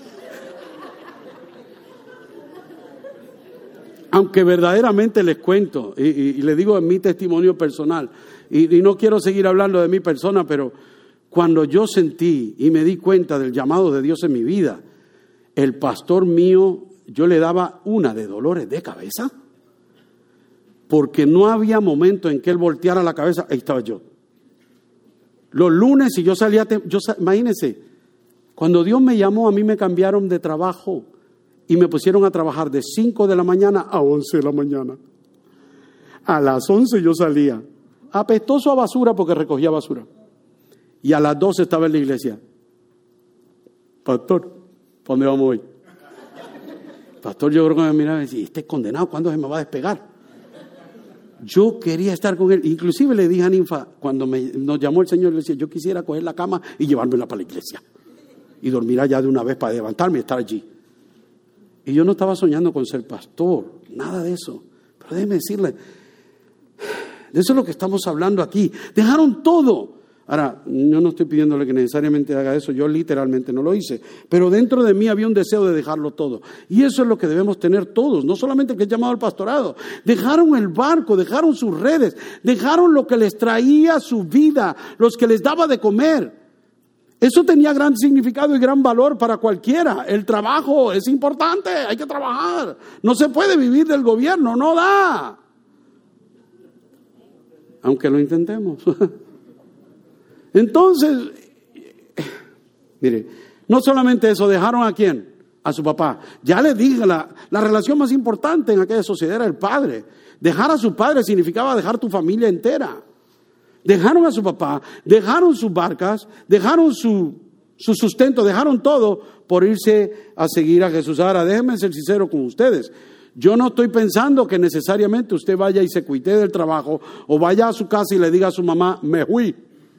Aunque verdaderamente les cuento, y le digo en mi testimonio personal, y no quiero seguir hablando de mi persona, pero cuando yo sentí y me di cuenta del llamado de Dios en mi vida, el pastor mío, yo le daba una de dolores de cabeza, porque no había momento en que él volteara la cabeza, ahí estaba yo. Los lunes, si yo salía, imagínense, cuando Dios me llamó, a mí me cambiaron de trabajo y me pusieron a trabajar de 5 de la mañana a 11 de la mañana. A las 11 yo salía, apestoso a basura porque recogía basura. Y a las 12 estaba en la iglesia. Pastor, ¿para dónde vamos hoy? Pastor, yo creo que me miraba y decía, este condenado, ¿cuándo se me va a despegar? Yo quería estar con él. Inclusive le dije a Ninfa, cuando nos llamó el Señor, le decía, yo quisiera coger la cama y llevármela para la iglesia. Y dormir allá de una vez para levantarme y estar allí. Y yo no estaba soñando con ser pastor, nada de eso. Pero déjeme decirle, de eso es lo que estamos hablando aquí. Dejaron todo. Ahora, yo no estoy pidiéndole que necesariamente haga eso, yo literalmente no lo hice, pero dentro de mí había un deseo de dejarlo todo. Y eso es lo que debemos tener todos, no solamente el que es llamado al pastorado. Dejaron el barco, dejaron sus redes, dejaron lo que les traía su vida, los que les daba de comer. Eso tenía gran significado y gran valor para cualquiera. El trabajo es importante, hay que trabajar. No se puede vivir del gobierno, no da. Aunque lo intentemos. Entonces, mire, no solamente eso, dejaron ¿a quién? A su papá. Ya les dije, la relación más importante en aquella sociedad era el padre. Dejar a su padre significaba dejar tu familia entera. Dejaron a su papá, dejaron sus barcas, dejaron su sustento, dejaron todo por irse a seguir a Jesús. Ahora, déjenme ser sincero con ustedes. Yo no estoy pensando que necesariamente usted vaya y se cuite del trabajo o vaya a su casa y le diga a su mamá, me fui.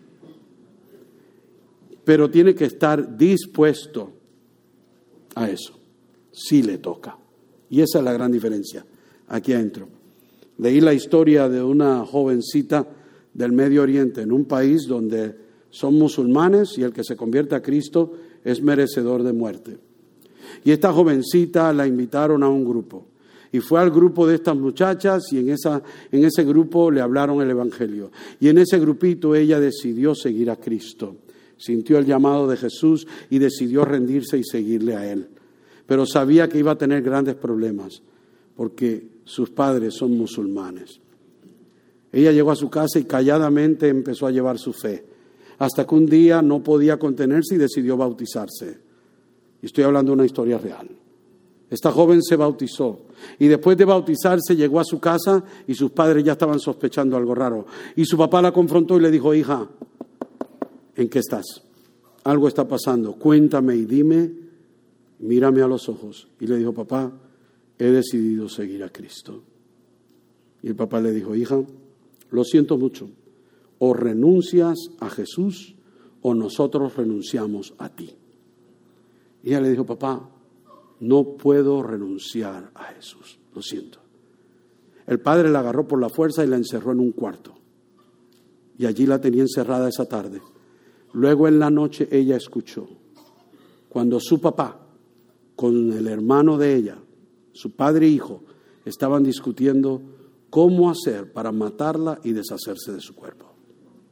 Pero tiene que estar dispuesto a eso, si le toca. Y esa es la gran diferencia aquí adentro. Leí la historia de una jovencita del Medio Oriente, en un país donde son musulmanes y el que se convierte a Cristo es merecedor de muerte. Y esta jovencita la invitaron a un grupo. Y fue al grupo de estas muchachas y en ese grupo le hablaron el Evangelio. Y en ese grupito ella decidió seguir a Cristo. Sintió el llamado de Jesús y decidió rendirse y seguirle a Él. Pero sabía que iba a tener grandes problemas porque sus padres son musulmanes. Ella llegó a su casa y calladamente empezó a llevar su fe. Hasta que un día no podía contenerse y decidió bautizarse. Y estoy hablando de una historia real. Esta joven se bautizó y después de bautizarse llegó a su casa y sus padres ya estaban sospechando algo raro. Y su papá la confrontó y le dijo, hija, ¿en qué estás? Algo está pasando, cuéntame y dime, mírame a los ojos. Y le dijo, papá, he decidido seguir a Cristo. Y el papá le dijo, hija, lo siento mucho, o renuncias a Jesús o nosotros renunciamos a ti. Y ella le dijo, papá, no puedo renunciar a Jesús, lo siento. El padre la agarró por la fuerza y la encerró en un cuarto. Y allí la tenía encerrada esa tarde. Luego en la noche ella escuchó cuando su papá con el hermano de ella, su padre e hijo, estaban discutiendo cómo hacer para matarla y deshacerse de su cuerpo.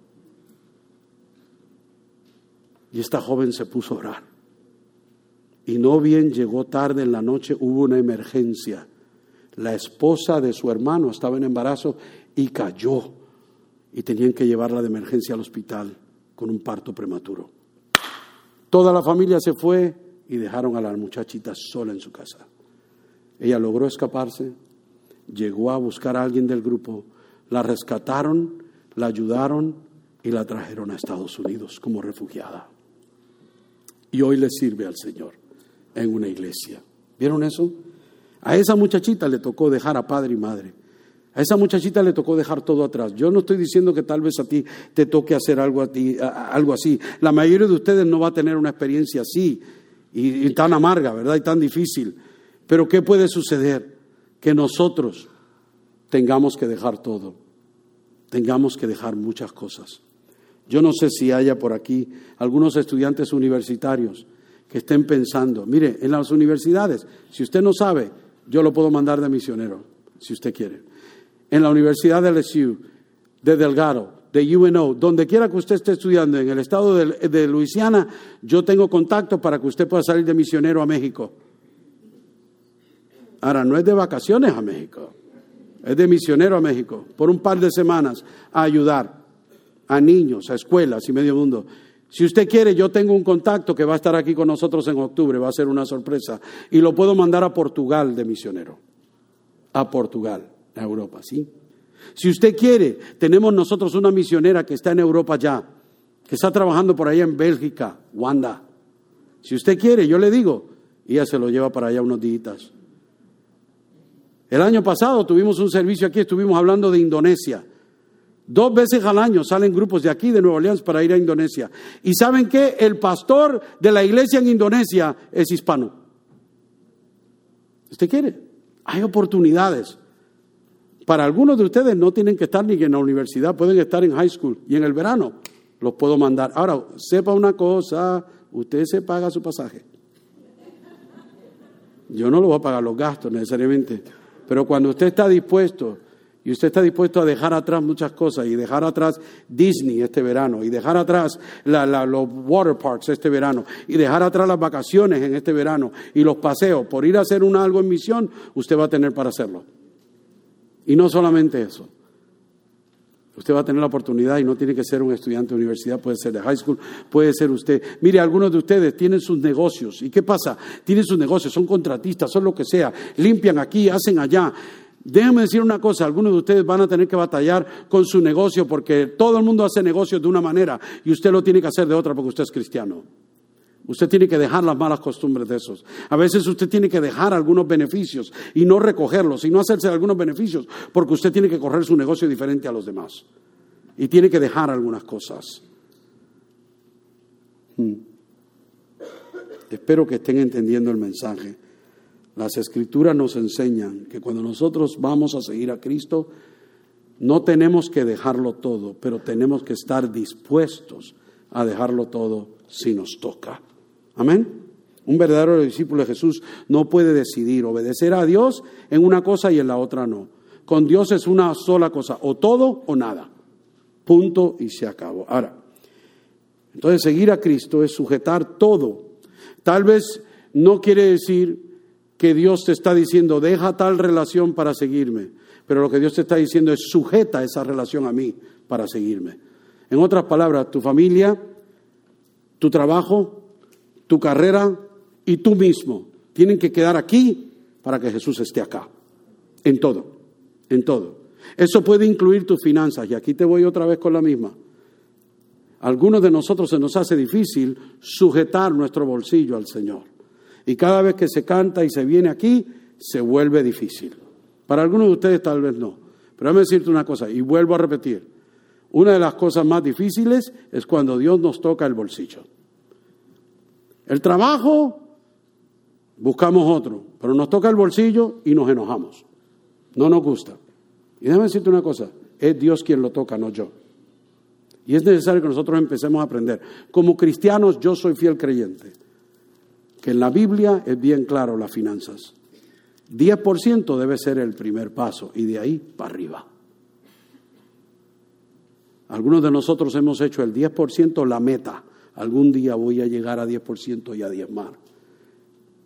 Y esta joven se puso a orar y no bien llegó tarde en la noche, hubo una emergencia. La esposa de su hermano estaba en embarazo y cayó y tenían que llevarla de emergencia al hospital con un parto prematuro. Toda la familia se fue y dejaron a la muchachita sola en su casa. Ella logró escaparse, llegó a buscar a alguien del grupo, la rescataron, la ayudaron y la trajeron a Estados Unidos como refugiada. Y hoy le sirve al Señor en una iglesia. ¿Vieron eso? A esa muchachita le tocó dejar a padre y madre. A esa muchachita le tocó dejar todo atrás. Yo no estoy diciendo que tal vez a ti te toque hacer algo así. La mayoría de ustedes no va a tener una experiencia así y tan amarga, ¿verdad? Y tan difícil. Pero ¿qué puede suceder? Que nosotros tengamos que dejar todo. Tengamos que dejar muchas cosas. Yo no sé si haya por aquí algunos estudiantes universitarios que estén pensando, mire, en las universidades, si usted no sabe, yo lo puedo mandar de misionero, si usted quiere. En la Universidad de LSU, de Delgado, de UNO, donde quiera que usted esté estudiando, en el estado de Luisiana, yo tengo contacto para que usted pueda salir de misionero a México. Ahora, no es de vacaciones a México, es de misionero a México, por un par de semanas, a ayudar a niños, a escuelas y medio mundo. Si usted quiere, yo tengo un contacto que va a estar aquí con nosotros en octubre, va a ser una sorpresa, y lo puedo mandar a Portugal de misionero, a Portugal, a Europa, ¿sí? Si usted quiere, tenemos nosotros una misionera que está en Europa ya, que está trabajando por allá en Bélgica, Wanda. Si usted quiere, yo le digo, y ella se lo lleva para allá unos días. El año pasado tuvimos un servicio aquí, estuvimos hablando de Indonesia. 2 veces al año salen grupos de aquí, de Nueva Orleans, para ir a Indonesia. ¿Y saben qué? El pastor de la iglesia en Indonesia es hispano. ¿Usted quiere? Hay oportunidades. Para algunos de ustedes no tienen que estar ni en la universidad, pueden estar en high school. Y en el verano los puedo mandar. Ahora, sepa una cosa, usted se paga su pasaje. Yo no lo voy a pagar los gastos necesariamente. Pero cuando usted está dispuesto... Y usted está dispuesto a dejar atrás muchas cosas, y dejar atrás Disney este verano, y dejar atrás los water parks este verano, y dejar atrás las vacaciones en este verano, y los paseos, por ir a hacer algo en misión, usted va a tener para hacerlo. Y no solamente eso. Usted va a tener la oportunidad, y no tiene que ser un estudiante de universidad, puede ser de high school, puede ser usted. Mire, algunos de ustedes tienen sus negocios. ¿Y qué pasa? Tienen sus negocios, son contratistas, son lo que sea, limpian aquí, hacen allá. Déjenme decir una cosa, algunos de ustedes van a tener que batallar con su negocio porque todo el mundo hace negocios de una manera y usted lo tiene que hacer de otra porque usted es cristiano. Usted tiene que dejar las malas costumbres de esos. A veces usted tiene que dejar algunos beneficios y no recogerlos y no hacerse algunos beneficios porque usted tiene que correr su negocio diferente a los demás. Y tiene que dejar algunas cosas. Espero que estén entendiendo el mensaje. Las Escrituras nos enseñan que cuando nosotros vamos a seguir a Cristo, no tenemos que dejarlo todo, pero tenemos que estar dispuestos a dejarlo todo si nos toca. Amén. Un verdadero discípulo de Jesús no puede decidir obedecer a Dios en una cosa y en la otra no. Con Dios es una sola cosa, o todo o nada. Punto y se acabó. Ahora, entonces seguir a Cristo es sujetar todo. Tal vez no quiere decir que Dios te está diciendo, deja tal relación para seguirme. Pero lo que Dios te está diciendo es, sujeta esa relación a mí para seguirme. En otras palabras, tu familia, tu trabajo, tu carrera y tú mismo tienen que quedar aquí para que Jesús esté acá. En todo, en todo. Eso puede incluir tus finanzas. Y aquí te voy otra vez con la misma. A algunos de nosotros se nos hace difícil sujetar nuestro bolsillo al Señor. Y cada vez que se canta y se viene aquí, se vuelve difícil. Para algunos de ustedes tal vez no. Pero déjame decirte una cosa, y vuelvo a repetir. Una de las cosas más difíciles es cuando Dios nos toca el bolsillo. El trabajo, buscamos otro. Pero nos toca el bolsillo y nos enojamos. No nos gusta. Y déjame decirte una cosa, es Dios quien lo toca, no yo. Y es necesario que nosotros empecemos a aprender. Como cristianos, yo soy fiel creyente. Que en la Biblia es bien claro las finanzas. 10% debe ser el primer paso y de ahí para arriba. Algunos de nosotros hemos hecho el 10% la meta. Algún día voy a llegar a 10% y a diezmar.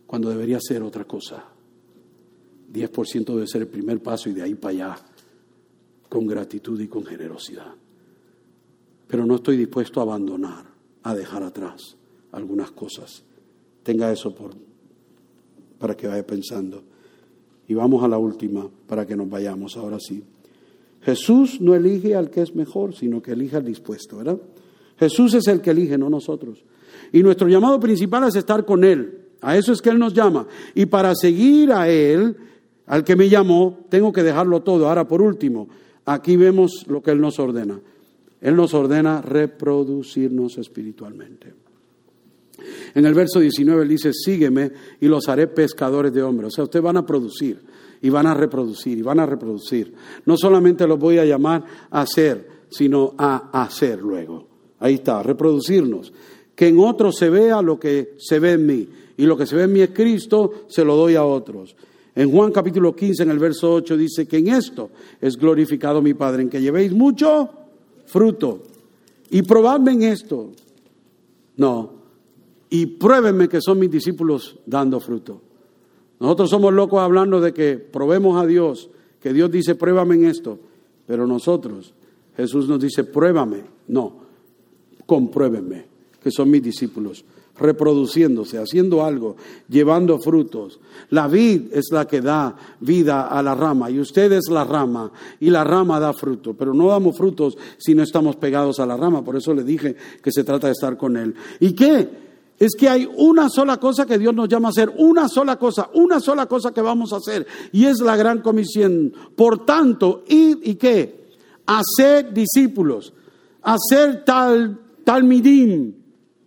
cuando debería ser otra cosa. 10% debe ser el primer paso y de ahí para allá, con gratitud y con generosidad. Pero no estoy dispuesto a abandonar, a dejar atrás algunas cosas. Tenga eso para que vaya pensando. Y vamos a la última para que nos vayamos, ahora sí. Jesús no elige al que es mejor, sino que elige al dispuesto, ¿verdad? Jesús es el que elige, no nosotros. Y nuestro llamado principal es estar con Él. A eso es que Él nos llama. Y para seguir a Él, al que me llamó, tengo que dejarlo todo. Ahora, por último, aquí vemos lo que Él nos ordena. Él nos ordena reproducirnos espiritualmente. En el verso 19 Él dice, sígueme y los haré pescadores de hombres. O sea, ustedes van a producir y van a reproducir y van a reproducir. No solamente los voy a llamar a hacer, sino a hacer luego. Ahí está, reproducirnos. Que en otros se vea lo que se ve en mí. Y lo que se ve en mí es Cristo, se lo doy a otros. En Juan capítulo 15, en el verso 8, dice que en esto es glorificado mi Padre, en que llevéis mucho fruto. Y probadme en esto. No. Y pruébenme que son mis discípulos dando fruto. Nosotros somos locos hablando de que probemos a Dios, que Dios dice pruébame en esto. Pero nosotros, Jesús nos dice pruébame. No, compruébenme que son mis discípulos. Reproduciéndose, haciendo algo, llevando frutos. La vid es la que da vida a la rama y usted es la rama y la rama da fruto, pero no damos frutos si no estamos pegados a la rama. Por eso le dije que se trata de estar con Él. ¿Y qué? Es que hay una sola cosa que Dios nos llama a hacer, una sola cosa que vamos a hacer, y es la gran comisión. Por tanto, id y qué, hacer discípulos, hacer talmidim.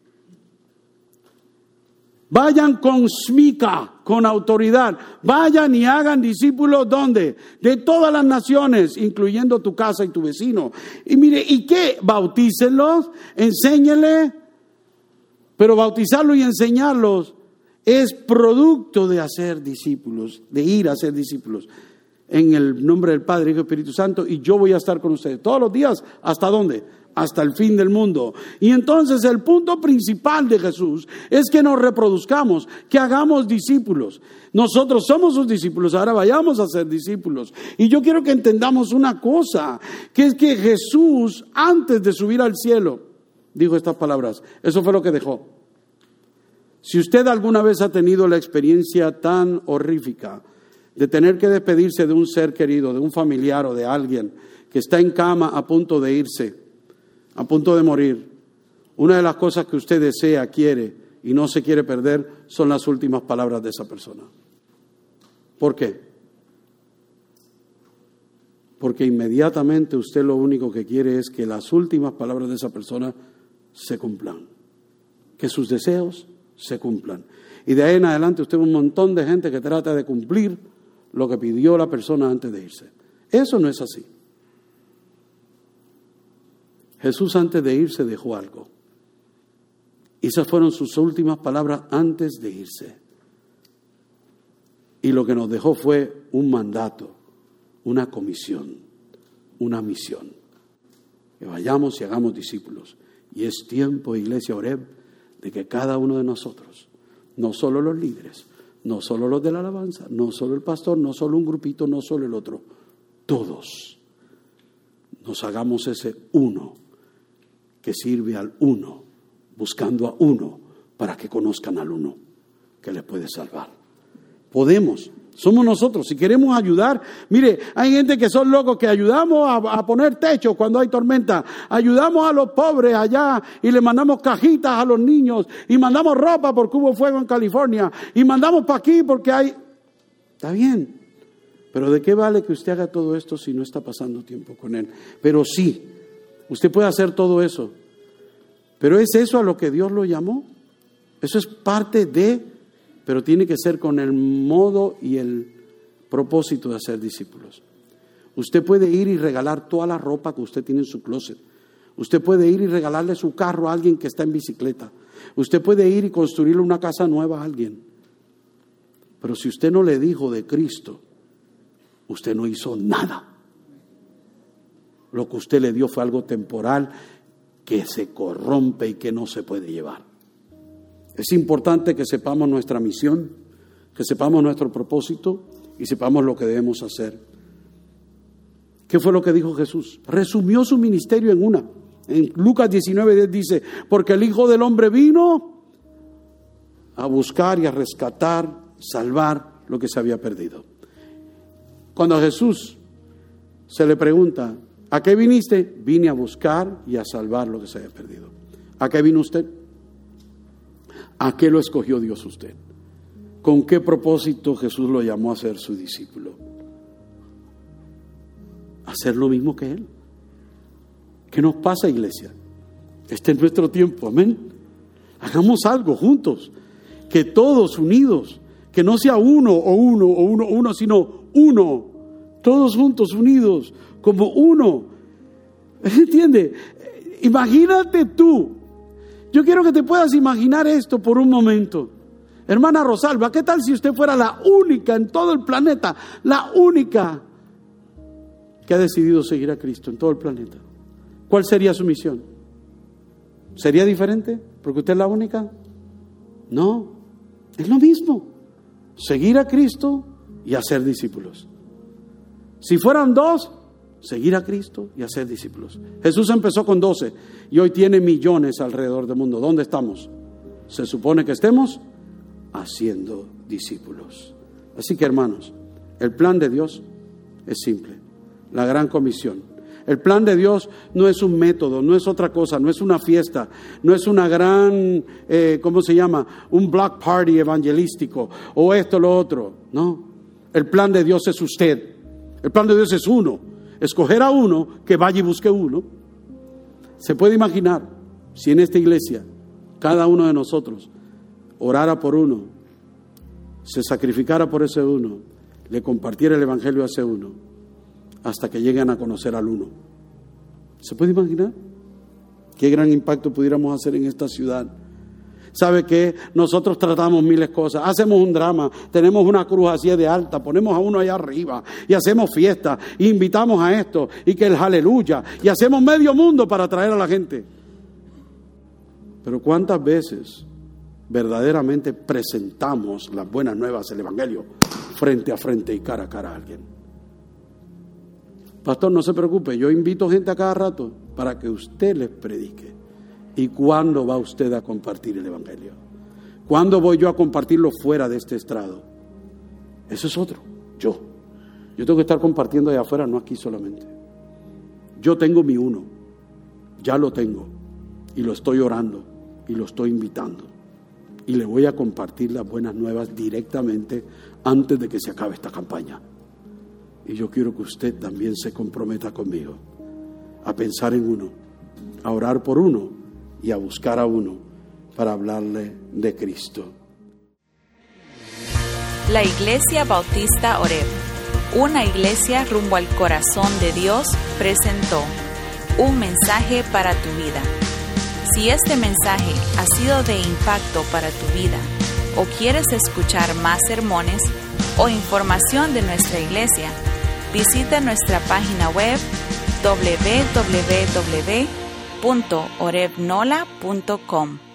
Vayan con smika, con autoridad. Vayan y hagan discípulos, ¿dónde? De todas las naciones, incluyendo tu casa y tu vecino. Y mire, ¿y qué? Bautícenlos, enséñenle. Pero bautizarlos y enseñarlos es producto de hacer discípulos, de ir a hacer discípulos. En el nombre del Padre, Hijo y Espíritu Santo. Y yo voy a estar con ustedes todos los días. ¿Hasta dónde? Hasta el fin del mundo. Y entonces el punto principal de Jesús es que nos reproduzcamos, que hagamos discípulos. Nosotros somos sus discípulos, ahora vayamos a ser discípulos. Y yo quiero que entendamos una cosa, que es que Jesús, antes de subir al cielo, dijo estas palabras. Eso fue lo que dejó. Si usted alguna vez ha tenido la experiencia tan horrífica de tener que despedirse de un ser querido, de un familiar o de alguien que está en cama a punto de irse, a punto de morir, una de las cosas que usted desea, quiere y no se quiere perder son las últimas palabras de esa persona. ¿Por qué? Porque inmediatamente usted lo único que quiere es que las últimas palabras de esa persona se cumplan, que sus deseos se cumplan. Y de ahí en adelante usted ve un montón de gente que trata de cumplir lo que pidió la persona antes de irse. Eso no es así. Jesús antes de irse dejó algo. Y esas fueron sus últimas palabras antes de irse. Y lo que nos dejó fue un mandato, una comisión, una misión. Que vayamos y hagamos discípulos. Y es tiempo, Iglesia Oreb, de que cada uno de nosotros, no solo los líderes, no solo los de la alabanza, no solo el pastor, no solo un grupito, no solo el otro, todos nos hagamos ese uno que sirve al uno, buscando a uno para que conozcan al uno que les puede salvar. Podemos, somos nosotros, si queremos ayudar. Mire, hay gente que son locos que ayudamos a poner techo cuando hay tormenta, ayudamos a los pobres allá y le mandamos cajitas a los niños y mandamos ropa porque hubo fuego en California y mandamos para aquí porque hay... Está bien, pero ¿de qué vale que usted haga todo esto si no está pasando tiempo con Él? Pero sí, usted puede hacer todo eso, pero ¿es eso a lo que Dios lo llamó? Eso es parte de... Pero tiene que ser con el modo y el propósito de hacer discípulos. Usted puede ir y regalar toda la ropa que usted tiene en su closet. Usted puede ir y regalarle su carro a alguien que está en bicicleta. Usted puede ir y construirle una casa nueva a alguien. Pero si usted no le dijo de Cristo, usted no hizo nada. Lo que usted le dio fue algo temporal que se corrompe y que no se puede llevar. Es importante que sepamos nuestra misión, que sepamos nuestro propósito y sepamos lo que debemos hacer. ¿Qué fue lo que dijo Jesús? Resumió su ministerio en una. En Lucas 19:10 dice, porque el Hijo del Hombre vino a buscar y a rescatar, salvar lo que se había perdido. Cuando a Jesús se le pregunta, ¿a qué viniste? Vine a buscar y a salvar lo que se había perdido. ¿A qué vino usted? ¿A qué lo escogió Dios usted? ¿Con qué propósito Jesús lo llamó a ser su discípulo? Hacer lo mismo que Él. ¿Qué nos pasa, iglesia? Este es nuestro tiempo, amén. Hagamos algo juntos, que todos unidos, que no sea uno, sino uno, todos juntos unidos, como uno. ¿Entiende? Imagínate tú. Yo quiero que te puedas imaginar esto por un momento. Hermana Rosalba, ¿qué tal si usted fuera la única en todo el planeta, la única que ha decidido seguir a Cristo en todo el planeta? ¿Cuál sería su misión? ¿Sería diferente porque usted es la única? No, es lo mismo. Seguir a Cristo y hacer discípulos. Si fueran 2, seguir a Cristo y hacer discípulos. Jesús empezó con 12 y hoy tiene millones alrededor del mundo. ¿Dónde estamos? Se supone que estemos haciendo discípulos. Así que, hermanos, el plan de Dios es simple. La gran comisión. El plan de Dios no es un método, no es otra cosa, no es una fiesta, no es una gran, ¿cómo se llama? Un block party evangelístico o esto, lo otro. No, el plan de Dios es usted. El plan de Dios es uno. Escoger a uno que vaya y busque uno. Se puede imaginar si en esta iglesia cada uno de nosotros orara por uno, se sacrificara por ese uno, le compartiera el evangelio a ese uno, hasta que lleguen a conocer al uno. ¿Se puede imaginar? Qué gran impacto pudiéramos hacer en esta ciudad. ¿Sabe qué? Nosotros tratamos miles de cosas, hacemos un drama, tenemos una cruz así de alta, ponemos a uno allá arriba y hacemos fiesta, y invitamos a esto y que el aleluya, y hacemos medio mundo para atraer a la gente. Pero ¿cuántas veces verdaderamente presentamos las buenas nuevas, el evangelio, frente a frente y cara a cara a alguien? Pastor, no se preocupe, yo invito gente a cada rato para que usted les predique. ¿Y cuándo va usted a compartir el evangelio? ¿Cuándo voy yo a compartirlo fuera de este estrado? Eso es otro. Yo tengo que estar compartiendo allá afuera, no aquí solamente. Yo tengo mi uno, ya lo tengo, y lo estoy orando, y lo estoy invitando. Y le voy a compartir las buenas nuevas directamente antes de que se acabe esta campaña. Y yo quiero que usted también se comprometa conmigo a pensar en uno, a orar por uno y a buscar a uno para hablarle de Cristo. La Iglesia Bautista Oreb, una iglesia rumbo al corazón de Dios, presentó un mensaje para tu vida. Si este mensaje ha sido de impacto para tu vida o quieres escuchar más sermones o información de nuestra iglesia, visita nuestra página web www.orebnola.com.